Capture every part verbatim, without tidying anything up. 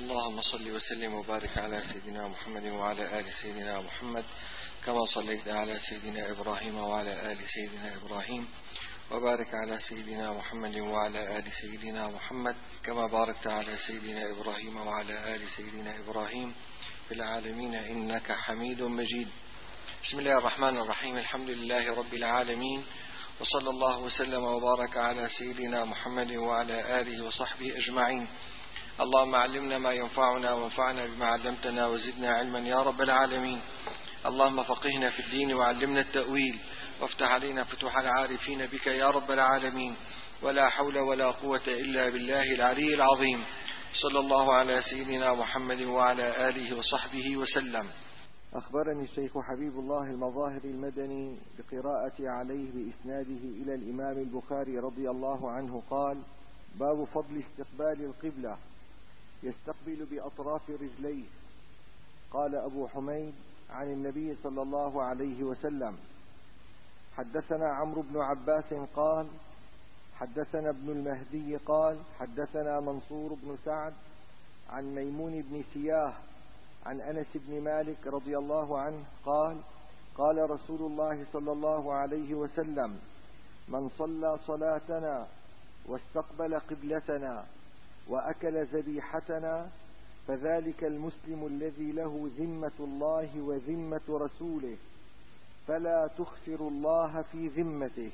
اللهم صل وسلم وبارك على سيدنا محمد وعلى آل سيدنا محمد كما صليت على سيدنا إبراهيم وعلى آل سيدنا إبراهيم، وبارك على سيدنا محمد وعلى آل سيدنا محمد كما باركت على سيدنا إبراهيم وعلى آل سيدنا إبراهيم في العالمين إنك حميد مجيد. بسم الله الرحمن الرحيم. الحمد لله رب العالمين، وصلى الله وسلم وبارك على سيدنا محمد وعلى آله وصحبه أجمعين. اللهم علمنا ما ينفعنا وانفعنا بما علمتنا وزدنا علما يا رب العالمين. اللهم فقهنا في الدين وعلمنا التأويل، وافتح علينا فتوح العارفين بك يا رب العالمين. ولا حول ولا قوة إلا بالله العلي العظيم. صلى الله على سيدنا محمد وعلى آله وصحبه وسلم. أخبرني الشيخ حبيب الله المظاهر المدني بقراءة عليه بإسناده إلى الإمام البخاري رضي الله عنه قال: باب فضل استقبال القبلة، يستقبل بأطراف رجليه. قال أبو حميد عن النبي صلى الله عليه وسلم: حدثنا عمرو بن عباس قال: حدثنا ابن المهدي قال: حدثنا منصور بن سعد عن ميمون بن سياه عن أنس بن مالك رضي الله عنه قال: قال رسول الله صلى الله عليه وسلم: من صلى صلاتنا واستقبل قبلتنا وأكل ذبيحتنا فذلك المسلم الذي له ذمة الله وذمة رسوله فلا تخفر الله في ذمته.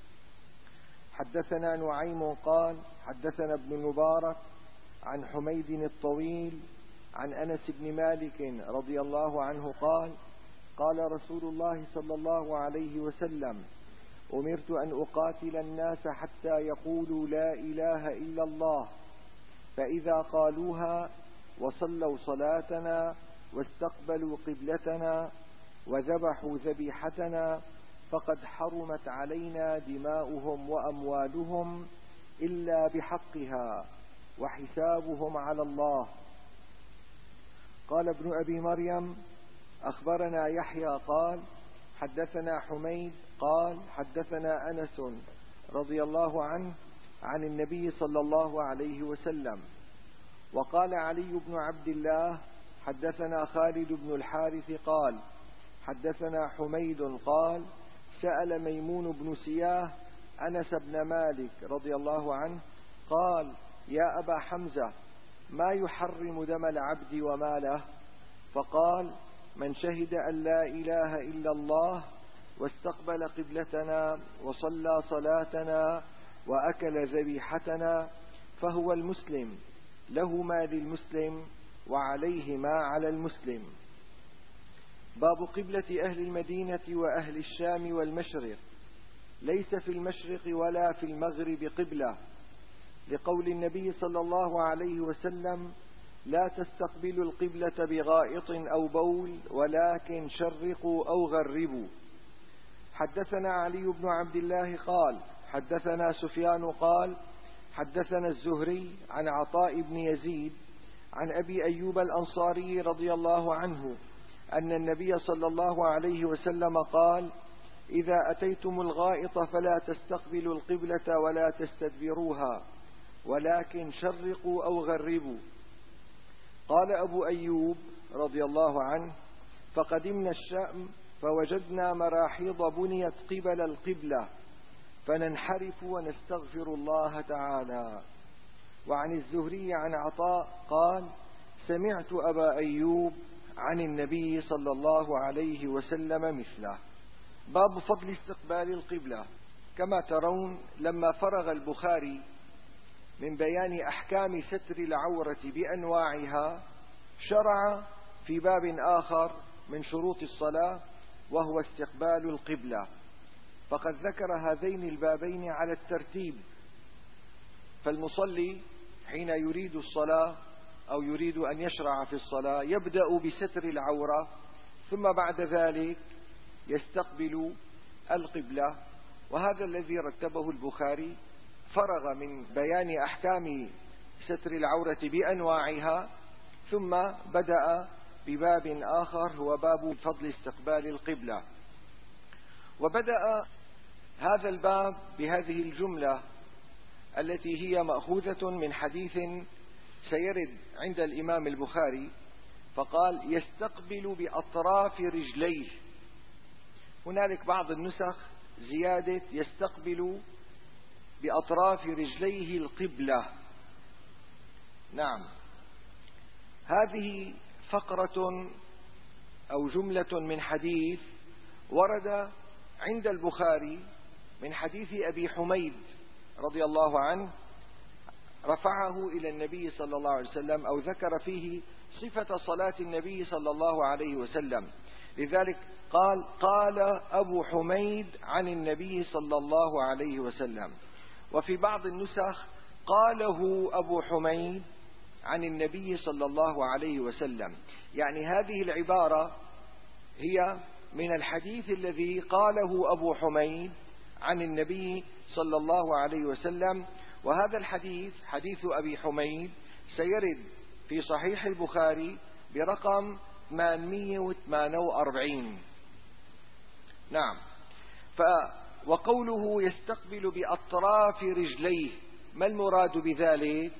حدثنا نعيم قال: حدثنا ابن المبارك عن حميد الطويل عن أنس بن مالك رضي الله عنه قال: قال رسول الله صلى الله عليه وسلم: أمرت أن أقاتل الناس حتى يقولوا لا إله إلا الله، فإذا قالوها وصلوا صلاتنا واستقبلوا قبلتنا وذبحوا ذبيحتنا فقد حرمت علينا دماؤهم وأموالهم إلا بحقها وحسابهم على الله. قال ابن أبي مريم: أخبرنا يحيى قال: حدثنا حميد قال: حدثنا أنس رضي الله عنه عن النبي صلى الله عليه وسلم. وقال علي بن عبد الله: حدثنا خالد بن الحارث قال: حدثنا حميد قال: سأل ميمون بن سياه أنس بن مالك رضي الله عنه قال: يا أبا حمزة، ما يحرم دم العبد وماله؟ فقال: من شهد أن لا إله إلا الله واستقبل قبلتنا وصلى صلاتنا وأكل ذبيحتنا فهو المسلم، له ما للمسلم وعليه ما على المسلم. باب قبلة أهل المدينة وأهل الشام والمشرق. ليس في المشرق ولا في المغرب قبلة، لقول النبي صلى الله عليه وسلم: لا تستقبلوا القبلة بغائط أو بول ولكن شرقوا أو غربوا. حدثنا علي بن عبد الله قال: حدثنا سفيان قال: حدثنا الزهري عن عطاء بن يزيد عن أبي أيوب الأنصاري رضي الله عنه أن النبي صلى الله عليه وسلم قال: إذا أتيتم الغائط فلا تستقبلوا القبلة ولا تستدبروها ولكن شرقوا أو غربوا. قال أبو أيوب رضي الله عنه: فقدمنا الشام فوجدنا مراحيض بنيت قبل القبلة فننحرف ونستغفر الله تعالى. وعن الزهري عن عطاء قال: سمعت أبا أيوب عن النبي صلى الله عليه وسلم مثله. باب فضل استقبال القبلة. كما ترون، لما فرغ البخاري من بيان أحكام ستر العورة بأنواعها شرع في باب آخر من شروط الصلاة، وهو استقبال القبلة. فقد ذكر هذين البابين على الترتيب، فالمصلي حين يريد الصلاة أو يريد أن يشرع في الصلاة يبدأ بستر العورة، ثم بعد ذلك يستقبل القبلة. وهذا الذي رتبه البخاري، فرغ من بيان أحكام ستر العورة بأنواعها ثم بدأ بباب آخر هو باب فضل استقبال القبلة. وبدأ هذا الباب بهذه الجملة التي هي مأخوذة من حديث سيرد عند الإمام البخاري فقال يستقبل بأطراف رجليه. هنالك بعض النسخ زيادة يستقبل بأطراف رجليه القبلة. نعم، هذه فقرة أو جملة من حديث ورد عند البخاري من حديث أبي حميد رضي الله عنه، رفعه إلى النبي صلى الله عليه وسلم، أو ذكر فيه صفة صلاة النبي صلى الله عليه وسلم. لذلك قال قال أبو حميد عن النبي صلى الله عليه وسلم. وفي بعض النسخ قاله أبو حميد عن النبي صلى الله عليه وسلم. يعني هذه العبارة هي من الحديث الذي قاله أبو حميد عن النبي صلى الله عليه وسلم. وهذا الحديث حديث أبي حميد سيرد في صحيح البخاري برقم ثمانمئة وثمانية وأربعين. نعم. ف وقوله يستقبل بأطراف رجليه، ما المراد بذلك؟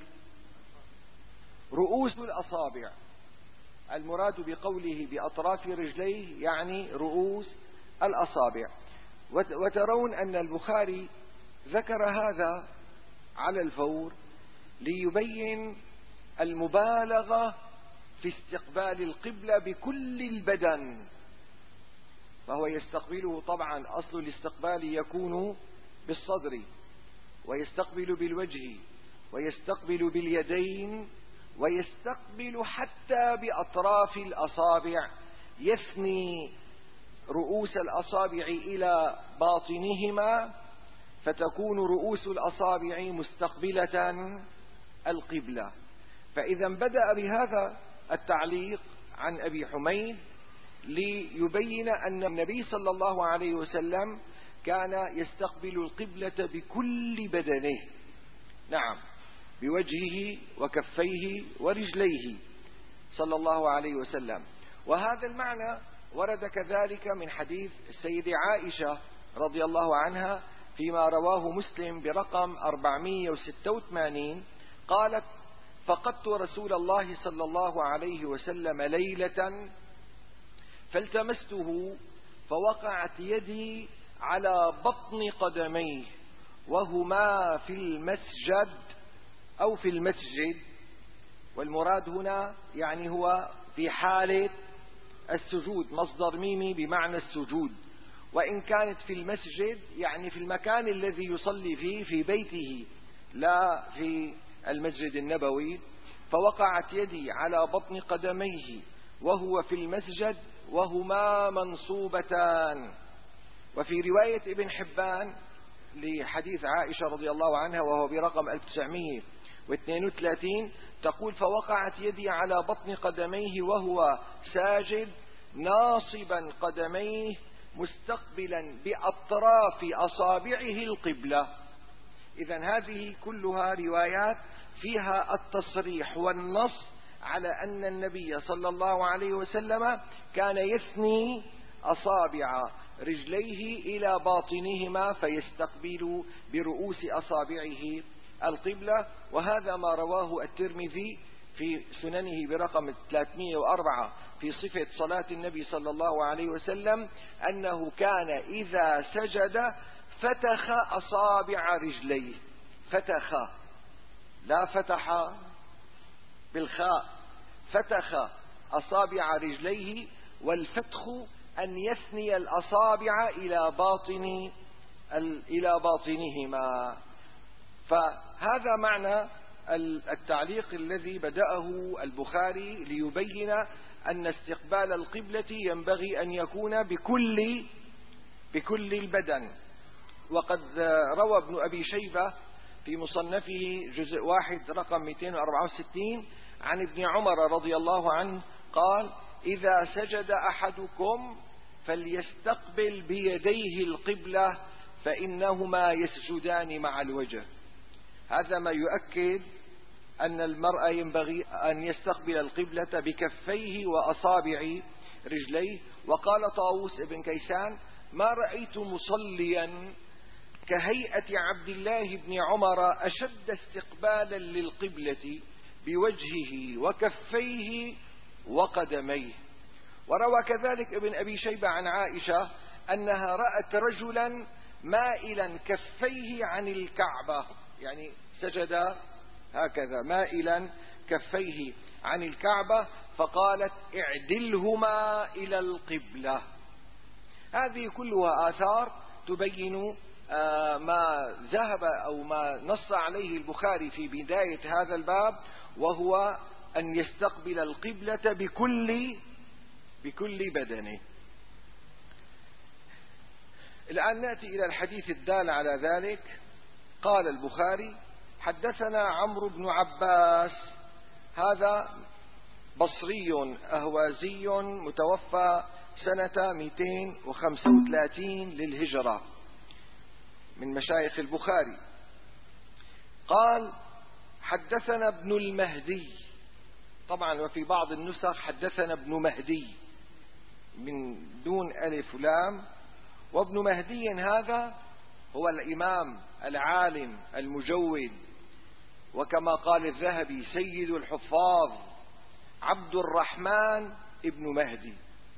رؤوس الأصابع. المراد بقوله بأطراف رجليه يعني رؤوس الأصابع. وترون أن البخاري ذكر هذا على الفور ليبين المبالغة في استقبال القبلة بكل البدن. فهو يستقبله، طبعا أصل الاستقبال يكون بالصدر، ويستقبل بالوجه، ويستقبل باليدين، ويستقبل حتى بأطراف الأصابع، يثني رؤوس الأصابع إلى باطنهما فتكون رؤوس الأصابع مستقبلة القبلة. فإذا بدأ بهذا التعليق عن أبي حميد ليبين أن النبي صلى الله عليه وسلم كان يستقبل القبلة بكل بدنه. نعم، بوجهه وكفيه ورجليه صلى الله عليه وسلم. وهذا المعنى ورد كذلك من حديث السيدة عائشة رضي الله عنها فيما رواه مسلم برقم أربعمئة وستة وثمانين، قالت: فقدت رسول الله صلى الله عليه وسلم ليلة فالتمسته فوقعت يدي على بطن قدميه وهما في المسجد أو في المسجد، والمراد هنا يعني هو في حالة السجود، مصدر ميمي بمعنى السجود. وإن كانت في المسجد يعني في المكان الذي يصلي فيه في بيته لا في المسجد النبوي. فوقعت يدي على بطن قدميه وهو في المسجد وهما منصوبتان. وفي رواية ابن حبان لحديث عائشة رضي الله عنها وهو برقم ألف وتسعمئة واثنين وثلاثين تقول: فوقعت يدي على بطن قدميه وهو ساجد ناصبا قدميه مستقبلا بأطراف أصابعه القبلة. إذن هذه كلها روايات فيها التصريح والنص على أن النبي صلى الله عليه وسلم كان يثني أصابع رجليه إلى باطنهما فيستقبل برؤوس أصابعه القبلة. وهذا ما رواه الترمذي في سننه برقم ثلاثمئة وأربعة في صفة صلاة النبي صلى الله عليه وسلم أنه كان إذا سجد فتخ أصابع رجليه. فتخ، لا فتح بالخاء، فتخ أصابع رجليه، والفتخ أن يثني الأصابع إلى باطن إلى باطنهما. فهذا معنى التعليق الذي بدأه البخاري ليبين أن استقبال القبلة ينبغي أن يكون بكل بكل البدن. وقد روى ابن أبي شيبة في مصنفه جزء واحد رقم مئتين وأربعة وستين عن ابن عمر رضي الله عنه قال: إذا سجد أحدكم فليستقبل بيديه القبلة فإنهما يسجدان مع الوجه. هذا ما يؤكد أن المرء ينبغي أن يستقبل القبلة بكفيه وأصابع رجليه. وقال طاووس بن كيسان: ما رأيت مصليا كهيئة عبد الله بن عمر أشد استقبالا للقبلة بوجهه وكفيه وقدميه. وروى كذلك ابن أبي شيبة عن عائشة أنها رأت رجلا مائلا كفيه عن الكعبة، يعني سجد هكذا مائلا كفيه عن الكعبة، فقالت اعدلهما إلى القبلة. هذه كلها آثار تبين ما ذهب أو ما نص عليه البخاري في بداية هذا الباب، وهو أن يستقبل القبلة بكل بكل بدنه. الآن نأتي إلى الحديث الدال على ذلك. قال البخاري: حدثنا عمرو بن عباس، هذا بصري أهوازي متوفى سنة مئتين وخمسة وثلاثين للهجرة، من مشايخ البخاري. قال: حدثنا ابن المهدي، طبعا وفي بعض النسخ حدثنا ابن مهدي من دون ألف لام. وابن مهدي هذا هو الإمام العالم المجود، وكما قال الذهبي سيد الحفاظ عبد الرحمن ابن مهدي،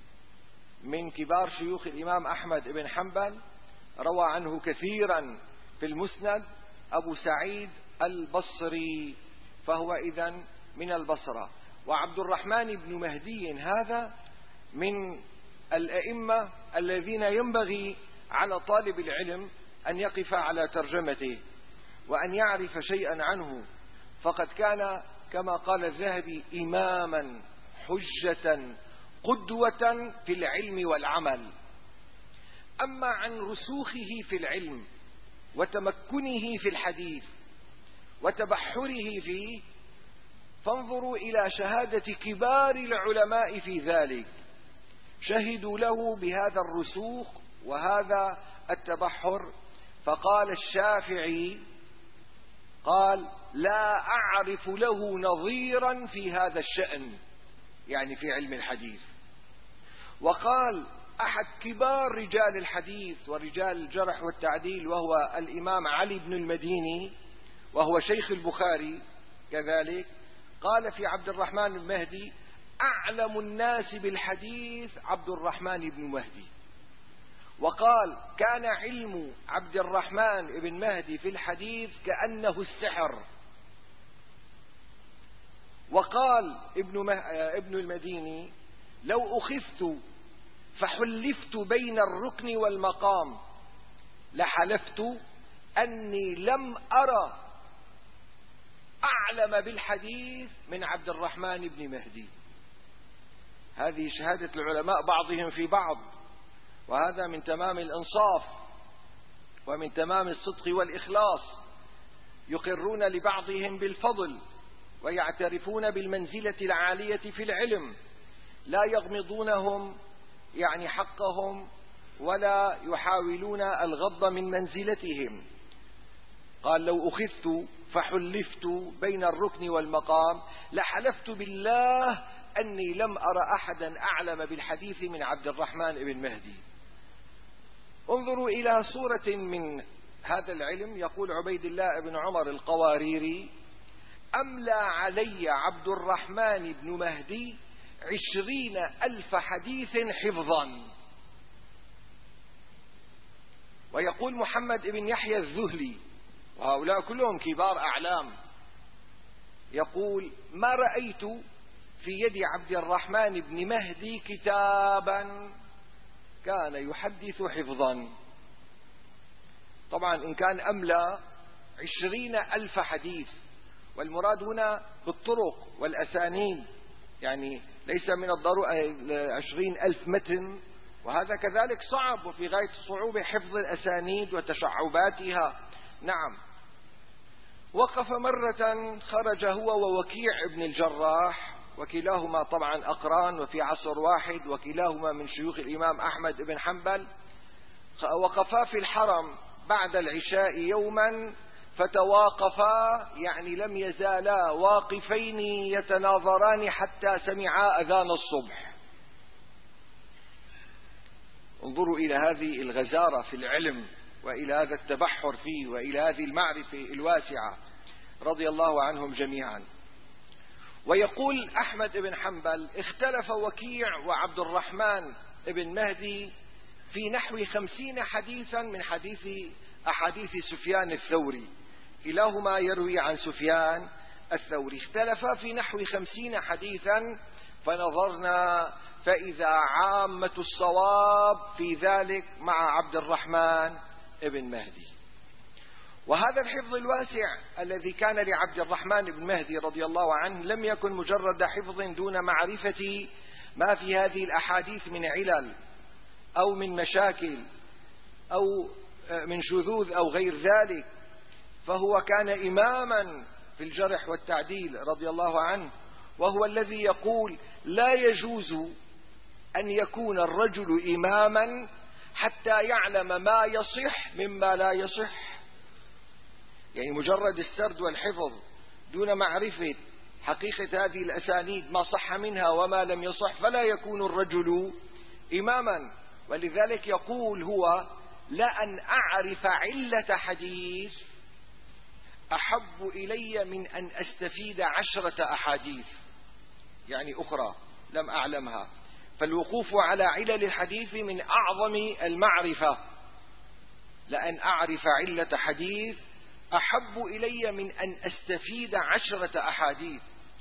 من كبار شيوخ الإمام أحمد بن حنبل، روى عنه كثيرا في المسند أبو سعيد البصري، فهو إذن من البصرة. وعبد الرحمن بن مهدي هذا من الأئمة الذين ينبغي على طالب العلم أن يقف على ترجمته وأن يعرف شيئا عنه، فقد كان كما قال الذهبي إماما حجة قدوة في العلم والعمل. أما عن رسوخه في العلم وتمكنه في الحديث وتبحره فيه، فانظروا إلى شهادة كبار العلماء في ذلك، شهدوا له بهذا الرسوخ وهذا التبحر. فقال الشافعي قال: لا أعرف له نظيرا في هذا الشأن، يعني في علم الحديث. وقال أحد كبار رجال الحديث ورجال الجرح والتعديل وهو الإمام علي بن المديني، وهو شيخ البخاري كذلك، قال في عبد الرحمن بن مهدي: أعلم الناس بالحديث عبد الرحمن بن مهدي. وقال: كان علم عبد الرحمن بن مهدي في الحديث كأنه السحر. وقال ابن, مه... ابن المديني: لو أخذت فحلفت بين الركن والمقام لحلفت أني لم أرى أعلم بالحديث من عبد الرحمن بن مهدي. هذه شهادة العلماء بعضهم في بعض، وهذا من تمام الإنصاف ومن تمام الصدق والإخلاص. يقرون لبعضهم بالفضل ويعترفون بالمنزلة العالية في العلم، لا يغمضونهم يعني حقهم ولا يحاولون الغض من منزلتهم. قال: لو أخذت فحلفت بين الركن والمقام لحلفت بالله أني لم أرى أحدا أعلم بالحديث من عبد الرحمن بن مهدي. انظروا إلى صورة من هذا العلم. يقول عبيد الله بن عمر القواريري: أملى علي عبد الرحمن بن مهدي عشرين ألف حديث حفظا. ويقول محمد بن يحيى الذهلي، وهؤلاء كلهم كبار أعلام، يقول: ما رأيت في يد عبد الرحمن بن مهدي كتابا كان يحدث حفظا. طبعا إن كان أملى عشرين ألف حديث، والمراد هنا بالطرق والأسانيد، يعني ليس من الضرورة عشرين ألف متن، وهذا كذلك صعب وفي غاية الصعوبة حفظ الأسانيد وتشعباتها. نعم. وقف مرة، خرج هو ووكيع ابن الجراح، وكلاهما طبعا أقران وفي عصر واحد، وكلاهما من شيوخ الإمام أحمد بن حنبل. وقفا في الحرم بعد العشاء يوما فتواقفا، يعني لم يزالا واقفين يتناظران حتى سمعا أذان الصبح. انظروا إلى هذه الغزارة في العلم وإلى هذا التبحر فيه وإلى هذه المعرفة الواسعة، رضي الله عنهم جميعا. ويقول أحمد بن حنبل اختلف وكيع وعبد الرحمن بن مهدي في نحو خمسين حديثا من حديث أحاديث سفيان الثوري، كلاهما يروي عن سفيان الثوري، اختلف في نحو خمسين حديثا، فنظرنا فإذا عامة الصواب في ذلك مع عبد الرحمن بن مهدي. وهذا الحفظ الواسع الذي كان لعبد الرحمن بن مهدي رضي الله عنه لم يكن مجرد حفظ دون معرفة ما في هذه الأحاديث من علل أو من مشاكل أو من شذوذ أو غير ذلك، فهو كان إماما في الجرح والتعديل رضي الله عنه، وهو الذي يقول لا يجوز أن يكون الرجل إماما حتى يعلم ما يصح مما لا يصح. يعني مجرد السرد والحفظ دون معرفة حقيقة هذه الأسانيد ما صح منها وما لم يصح فلا يكون الرجل إماما. ولذلك يقول هو لا أن أعرف علة حديث أحب إلي من أن أستفيد عشرة أحاديث يعني أخرى لم أعلمها. فالوقوف على علل الحديث من أعظم المعرفة، لأن أعرف علة حديث أحب إلي من أن أستفيد عشرة أحاديث.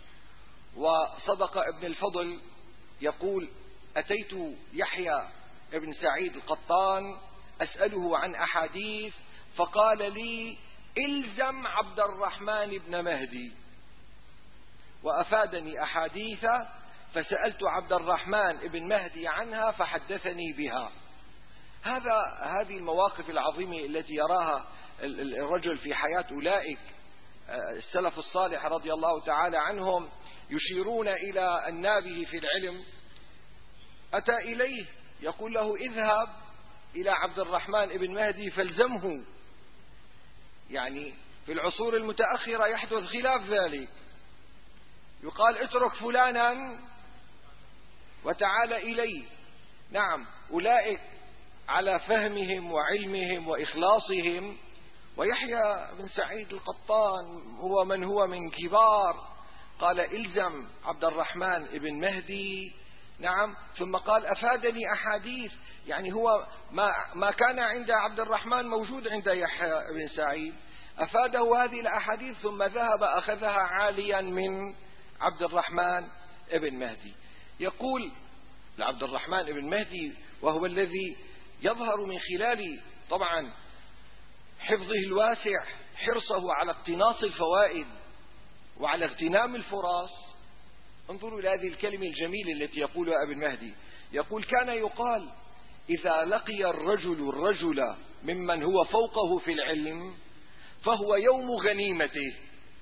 وصدق ابن الفضل يقول أتيت يحيى ابن سعيد القطان أسأله عن أحاديث فقال لي إلزم عبد الرحمن بن مهدي، وأفادني أحاديث فسألت عبد الرحمن بن مهدي عنها فحدثني بها. هذا هذه المواقف العظيمة التي يراها الرجل في حياة أولئك السلف الصالح رضي الله تعالى عنهم، يشيرون إلى النابه في العلم، أتى إليه يقول له اذهب إلى عبد الرحمن بن مهدي فالزمه. يعني في العصور المتأخرة يحدث خلاف ذلك، يقال اترك فلانا وتعال إليه. نعم أولئك على فهمهم وعلمهم وإخلاصهم، ويحيى بن سعيد القطان هو من هو من كبار، قال إلزم عبد الرحمن بن مهدي. نعم ثم قال أفادني أحاديث، يعني هو ما, ما كان عند عبد الرحمن موجود عند يحيى بن سعيد، أفاده هذه الأحاديث ثم ذهب أخذها عاليا من عبد الرحمن بن مهدي. يقول لعبد الرحمن بن مهدي وهو الذي يظهر من خلال طبعا حفظه الواسع حرصه على اقتناص الفوائد وعلى اغتنام الفرص. انظروا إلى هذه الكلمة الجميلة التي يقولها ابن مهدي، يقول كان يقال إذا لقي الرجل الرجل ممن هو فوقه في العلم فهو يوم غنيمته،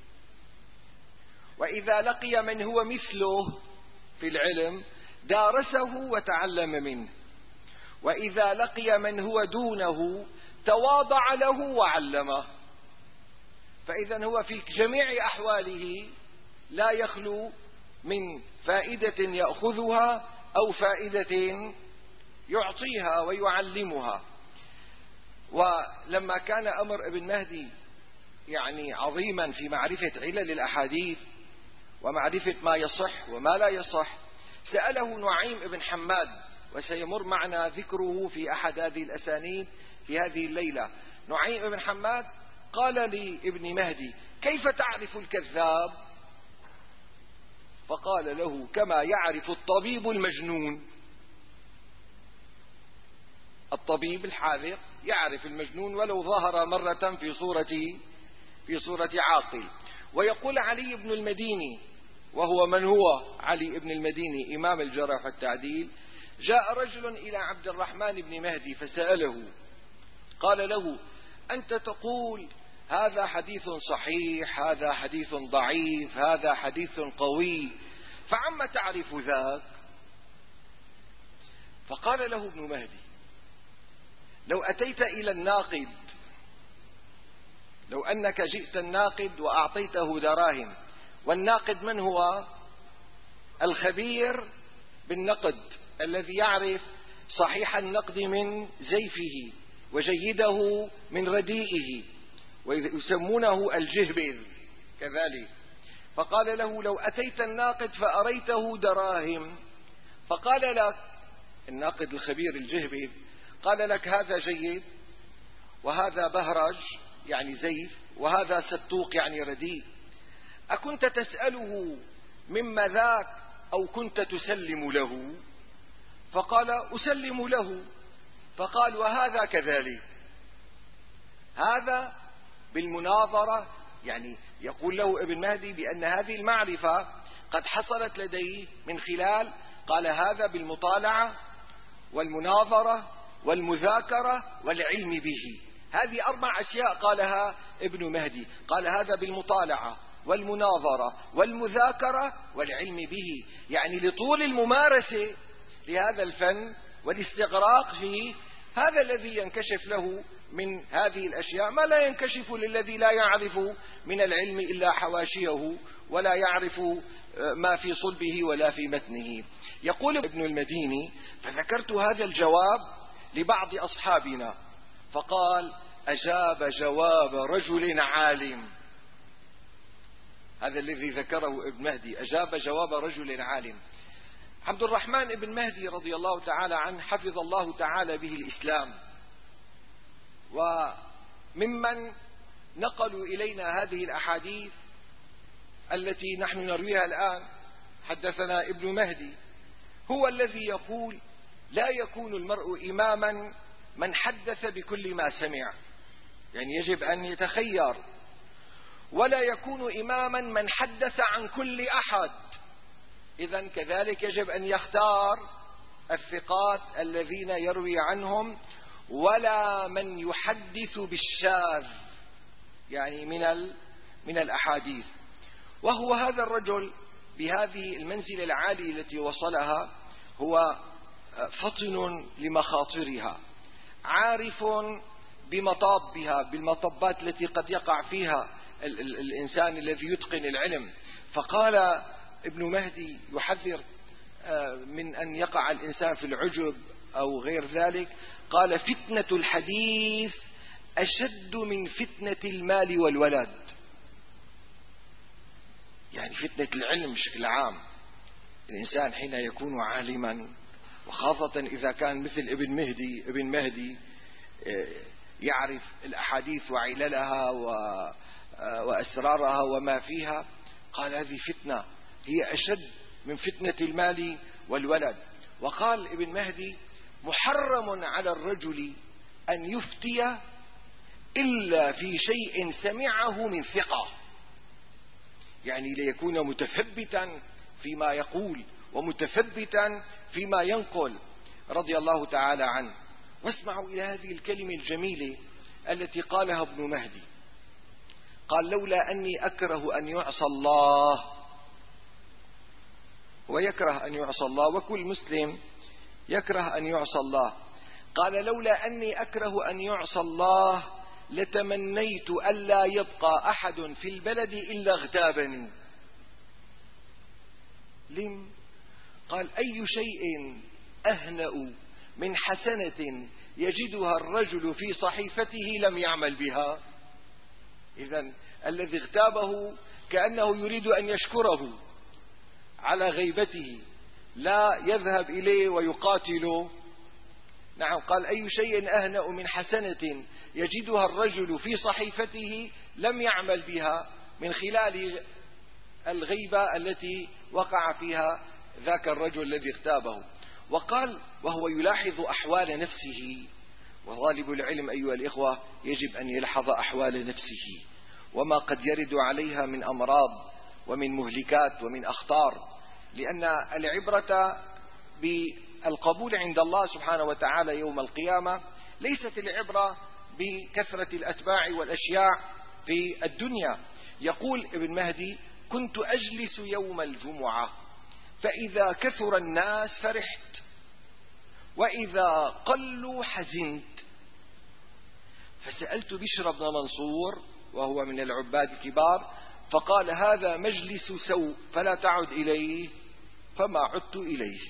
وإذا لقي من هو مثله في العلم دارسه وتعلم منه، وإذا لقي من هو دونه تواضع له وعلمه. فإذا هو في جميع أحواله لا يخلو من فائدة يأخذها أو فائدة يعطيها ويعلمها. ولما كان أمر ابن مهدي يعني عظيما في معرفة علل الأحاديث ومعرفة ما يصح وما لا يصح، سأله نعيم بن حماد، وسيمر معنا ذكره في أحد هذه الأسانيد في هذه الليلة. نعيم بن حماد قال لابن مهدي كيف تعرف الكذاب؟ فقال له كما يعرف الطبيب المجنون. الطبيب الحاذق يعرف المجنون ولو ظهر مرة في صورة في صورة عاقل. ويقول علي بن المديني، وهو من هو علي بن المديني إمام الجرح والتعديل، جاء رجل إلى عبد الرحمن بن مهدي فسأله قال له أنت تقول هذا حديث صحيح، هذا حديث ضعيف، هذا حديث قوي، فعما تعرف ذاك؟ فقال له ابن مهدي لو أتيت إلى الناقد، لو أنك جئت الناقد وأعطيته دراهم، والناقد من هو؟ الخبير بالنقد الذي يعرف صحيح النقد من زيفه وجيده من رديئه، ويسمونه الجهبذ كذلك. فقال له: لو أتيت الناقد فأريته دراهم فقال لك الناقد الخبير الجهبذ، قال لك: هذا جيد، وهذا بهرج يعني زيف، وهذا ستوق يعني رديء، أكنت تسأله مما ذاك أو كنت تسلم له؟ فقال: أسلم له. فقال: وهذا كذلك. هذا بالمناظرة، يعني يقول له ابن مهدي بأن هذه المعرفة قد حصلت لديه من خلال، قال: هذا بالمطالعة والمناظرة والمذاكرة والعلم به. هذه أربع أشياء قالها ابن مهدي، قال: هذا بالمطالعة والمناظرة والمذاكرة والعلم به، يعني لطول الممارسة لهذا الفن والاستغراق فيه، هذا الذي ينكشف له من هذه الأشياء ما لا ينكشف للذي لا يعرف من العلم إلا حواشيه ولا يعرف ما في صلبه ولا في متنه. يقول ابن المديني: فذكرت هذا الجواب لبعض أصحابنا فقال: أجاب جواب رجل عالم. هذا الذي ذكره ابن مهدي، أجاب جواب رجل عالم. عبد الرحمن بن مهدي رضي الله تعالى عنه حفظ الله تعالى به الإسلام، وممن نقلوا إلينا هذه الأحاديث التي نحن نرويها الآن حدثنا ابن مهدي، هو الذي يقول: لا يكون المرء إماما من حدث بكل ما سمع، يعني يجب أن يتخير، ولا يكون إماما من حدث عن كل أحد، إذن كذلك يجب أن يختار الثقات الذين يروي عنهم، ولا من يحدث بالشاذ يعني من من الأحاديث. وهو هذا الرجل بهذه المنزلة العالية التي وصلها هو فطن لمخاطرها، عارف بمطابها، بالمطبات التي قد يقع فيها ال ال الإنسان الذي يتقن العلم. فقال ابن مهدي يحذر من أن يقع الإنسان في العجب أو غير ذلك، قال: فتنة الحديث أشد من فتنة المال والولد. يعني فتنة العلم بشكل عام، الإنسان حين يكون عالما، وخاصة إذا كان مثل ابن مهدي ابن مهدي يعرف الأحاديث وعللها وأسرارها وما فيها، قال: هذه فتنة هي أشد من فتنة المال والولد. وقال ابن مهدي: محرم على الرجل أن يفتي إلا في شيء سمعه من ثقة، يعني ليكون متثبتا فيما يقول ومتثبتا فيما ينقل رضي الله تعالى عنه. واسمعوا إلى هذه الكلمة الجميلة التي قالها ابن مهدي، قال: لولا أني أكره أن يعصى الله، ويكره أن يعصى الله، وكل مسلم يكره أن يعصى الله، قال: لولا أني أكره أن يعصى الله لتمنيت ألا يبقى أحد في البلد إلا اغتابني. لم؟ قال: أي شيء أهنأ من حسنة يجدها الرجل في صحيفته لم يعمل بها. إذن الذي اغتابه كأنه يريد أن يشكره على غيبته، لا يذهب إليه ويقاتله. نعم، قال: أي شيء أهنأ من حسنة يجدها الرجل في صحيفته لم يعمل بها، من خلال الغيبة التي وقع فيها ذاك الرجل الذي اغتابه. وقال: وهو يلاحظ أحوال نفسه، وطالب العلم أيها الإخوة يجب أن يلحظ أحوال نفسه وما قد يرد عليها من أمراض ومن مهلكات ومن أخطار، لأن العبرة بالقبول عند الله سبحانه وتعالى يوم القيامة، ليست العبرة بكثرة الأتباع والأشياع في الدنيا. يقول ابن مهدي: كنت أجلس يوم الجمعة فإذا كثر الناس فرحت، وإذا قلوا حزنت، فسألت بشر بن منصور وهو من العباد الكبار، فقال: هذا مجلس سوء فلا تعد إليه، فما عدت إليه.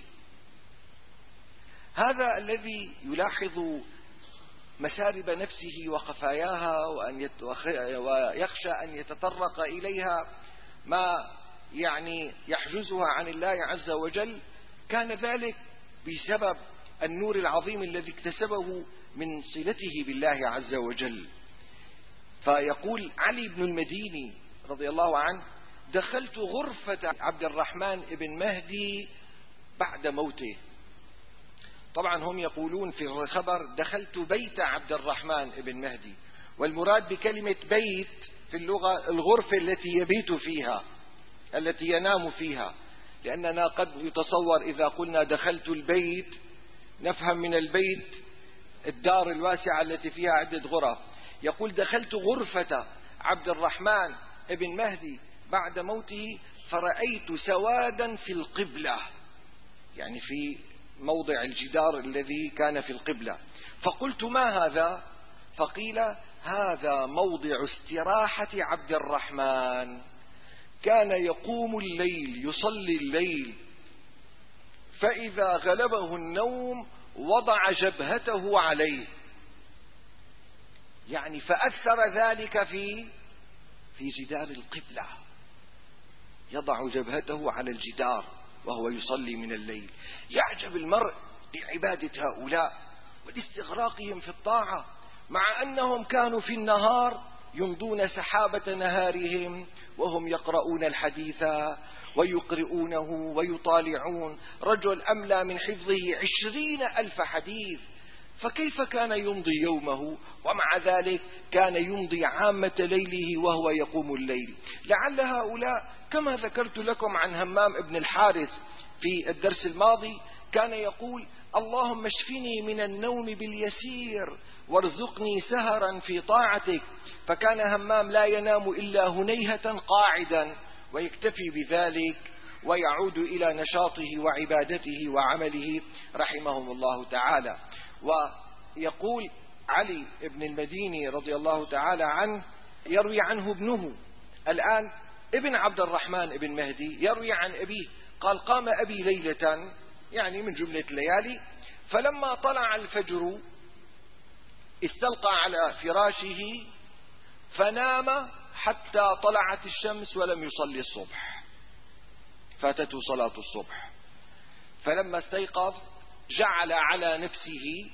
هذا الذي يلاحظ مسارب نفسه وخفاياها وأن يت... ويخشى أن يتطرق إليها ما يعني يحجزها عن الله عز وجل، كان ذلك بسبب النور العظيم الذي اكتسبه من صلته بالله عز وجل. فيقول علي بن المديني رضي الله عنه: دخلت غرفة عبد الرحمن بن مهدي بعد موته. طبعا هم يقولون في الخبر: دخلت بيت عبد الرحمن بن مهدي، والمراد بكلمة بيت في اللغة الغرفة التي يبيت فيها، التي ينام فيها، لأننا قد يتصور إذا قلنا دخلت البيت نفهم من البيت الدار الواسعة التي فيها عدة غرف. يقول: دخلت غرفة عبد الرحمن بن مهدي بعد موته فرأيت سوادا في القبلة، يعني في موضع الجدار الذي كان في القبلة. فقلت: ما هذا؟ فقيل: هذا موضع استراحة عبد الرحمن، كان يقوم الليل يصلي الليل، فإذا غلبه النوم وضع جبهته عليه، يعني فأثر ذلك في في جدار القبلة، يضع جبهته على الجدار وهو يصلي من الليل. يعجب المرء لعبادة هؤلاء ولاستغراقهم في الطاعة، مع أنهم كانوا في النهار يمضون سحابة نهارهم وهم يقرؤون الحديث ويقرؤونه ويطالعون. رجل أملى من حفظه عشرين ألف حديث، فكيف كان يمضي يومه؟ ومع ذلك كان يمضي عامة ليله وهو يقوم الليل. لعل هؤلاء كما ذكرت لكم عن همام بن الحارث في الدرس الماضي كان يقول: اللهم اشفني من النوم باليسير وارزقني سهرا في طاعتك. فكان همام لا ينام إلا هنيهة قاعدا ويكتفي بذلك ويعود إلى نشاطه وعبادته وعمله رحمهم الله تعالى. ويقول علي بن المديني رضي الله تعالى عنه يروي عنه ابنه الآن ابن عبد الرحمن بن مهدي يروي عن أبيه قال: قام أبي ليلة، يعني من جملة الليالي، فلما طلع الفجر استلقى على فراشه فنام حتى طلعت الشمس ولم يصلي الصبح، فاتته صلاة الصبح. فلما استيقظ جعل على نفسه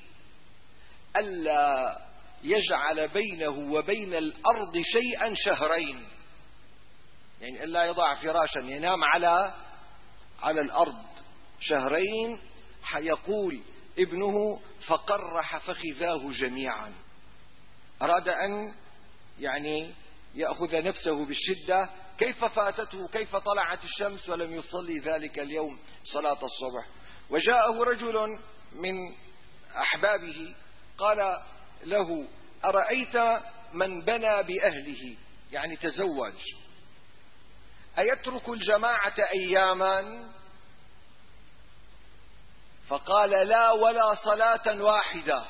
ألا يجعل بينه وبين الأرض شيئا شهرين، يعني ألا يضع فراشا ينام على على الأرض شهرين. يقول ابنه: فقرح فخذاه جميعا، أراد أن يعني يأخذ نفسه بالشدة، كيف فاتته، كيف طلعت الشمس ولم يصلي ذلك اليوم صلاة الصبح. وجاءه رجل من أحبابه قال له: أرأيت من بنى بأهله، يعني تزوج، أيترك الجماعة أياما؟ فقال: لا ولا صلاة واحدة.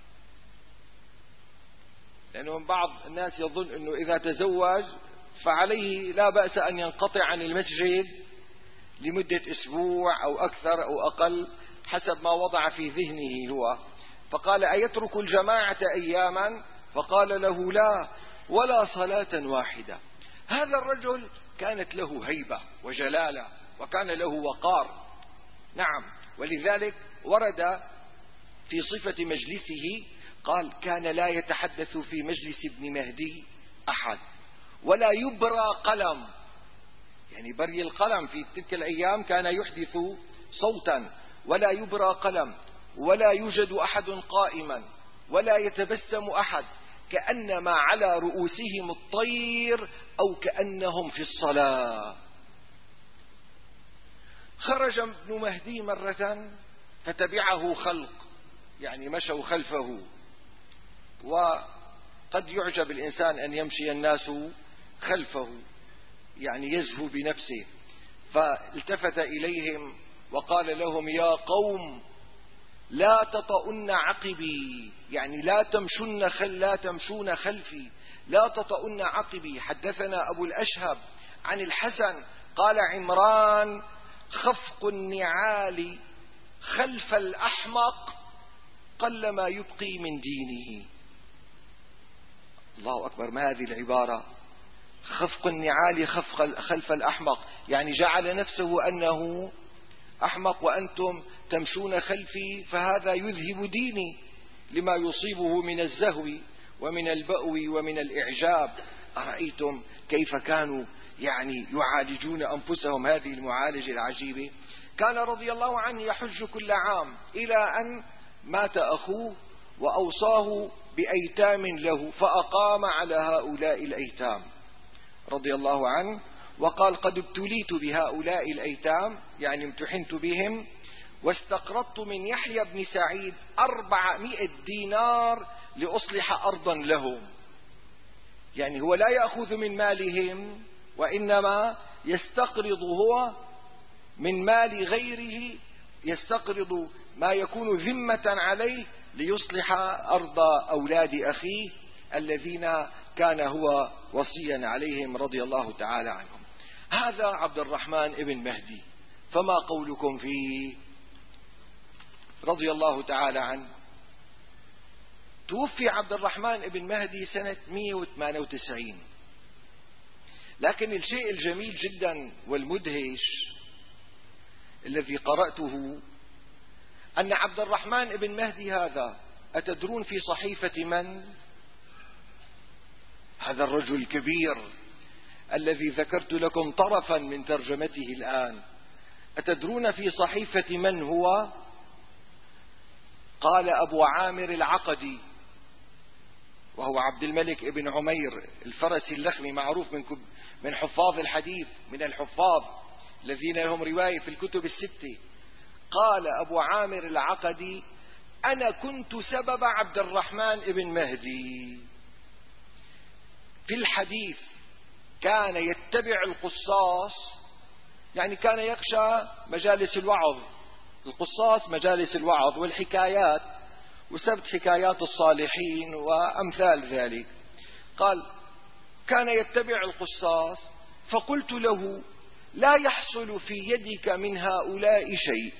لأنه من بعض الناس يظن أنه إذا تزوج فعليه لا بأس أن ينقطع عن المسجد لمدة أسبوع أو أكثر أو أقل حسب ما وضع في ذهنه هو. فقال: أيترك الجماعة أياما؟ فقال له: لا ولا صلاة واحدة. هذا الرجل كانت له هيبة وجلالة وكان له وقار، نعم. ولذلك ورد في صفة مجلسه قال: كان لا يتحدث في مجلس ابن مهدي أحد ولا يبرى قلم، يعني بري القلم في تلك الأيام كان يحدث صوتا، ولا يبرى قلم ولا يوجد أحد قائما ولا يتبسم أحد، كأنما على رؤوسهم الطير أو كأنهم في الصلاة. خرج ابن مهدي مرة فتبعه خلق، يعني مشوا خلفه، وقد يعجب الإنسان أن يمشي الناس خلفه، يعني يزهو بنفسه. فالتفت إليهم وقال لهم: يا قوم لا تطؤن عقبي، يعني لا تمشون خل لا تمشون خلفي، لا تطؤن عقبي. حدثنا أبو الأشهب عن الحسن قال: عمران: خفق النعال خلف الأحمق قلما يبقي من دينه. الله أكبر، ما هذه العبارة! خفق النعال خلف الأحمق، يعني جعل نفسه أنه أحمق وأنتم تمشون خلفي، فهذا يذهب ديني لما يصيبه من الزهو ومن البأو ومن الإعجاب. أرأيتم كيف كانوا يعني يعالجون أنفسهم هذه المعالجة العجيبة؟ كان رضي الله عنه يحج كل عام إلى أن مات أخوه وأوصاه بأيتام له، فأقام على هؤلاء الأيتام رضي الله عنه، وقال: قد ابتليت بهؤلاء الأيتام، يعني امتحنت بهم، واستقرضت من يحيى بن سعيد أربعمائة دينار لأصلح أرضا لهم. يعني هو لا يأخذ من مالهم، وإنما يستقرض هو من مال غيره، يستقرض ما يكون ذمة عليه ليصلح أرض أولاد أخيه الذين كان هو وصيا عليهم رضي الله تعالى عنهم. هذا عبد الرحمن ابن مهدي، فما قولكم فيه رضي الله تعالى عنه؟ توفي عبد الرحمن ابن مهدي سنة مئة وثمانية وتسعين، لكن الشيء الجميل جدا والمدهش الذي قرأته أن عبد الرحمن ابن مهدي هذا، أتدرون في صحيفة من؟ هذا الرجل الكبير الذي ذكرت لكم طرفا من ترجمته الآن، أتدرون في صحيفة من هو؟ قال أبو عامر العقدي، وهو عبد الملك ابن عمير الفرسي اللخمي، معروف من من حفاظ الحديث، من الحفاظ الذين لهم رواية في الكتب الستة. قال أبو عامر العقدي: أنا كنت سبب عبد الرحمن ابن مهدي في الحديث، كان يتبع القصاص، يعني كان يخشى مجالس الوعظ، القصاص مجالس الوعظ والحكايات وسبت حكايات الصالحين وأمثال ذلك. قال: كان يتبع القصاص، فقلت له: لا يحصل في يدك من هؤلاء شيء،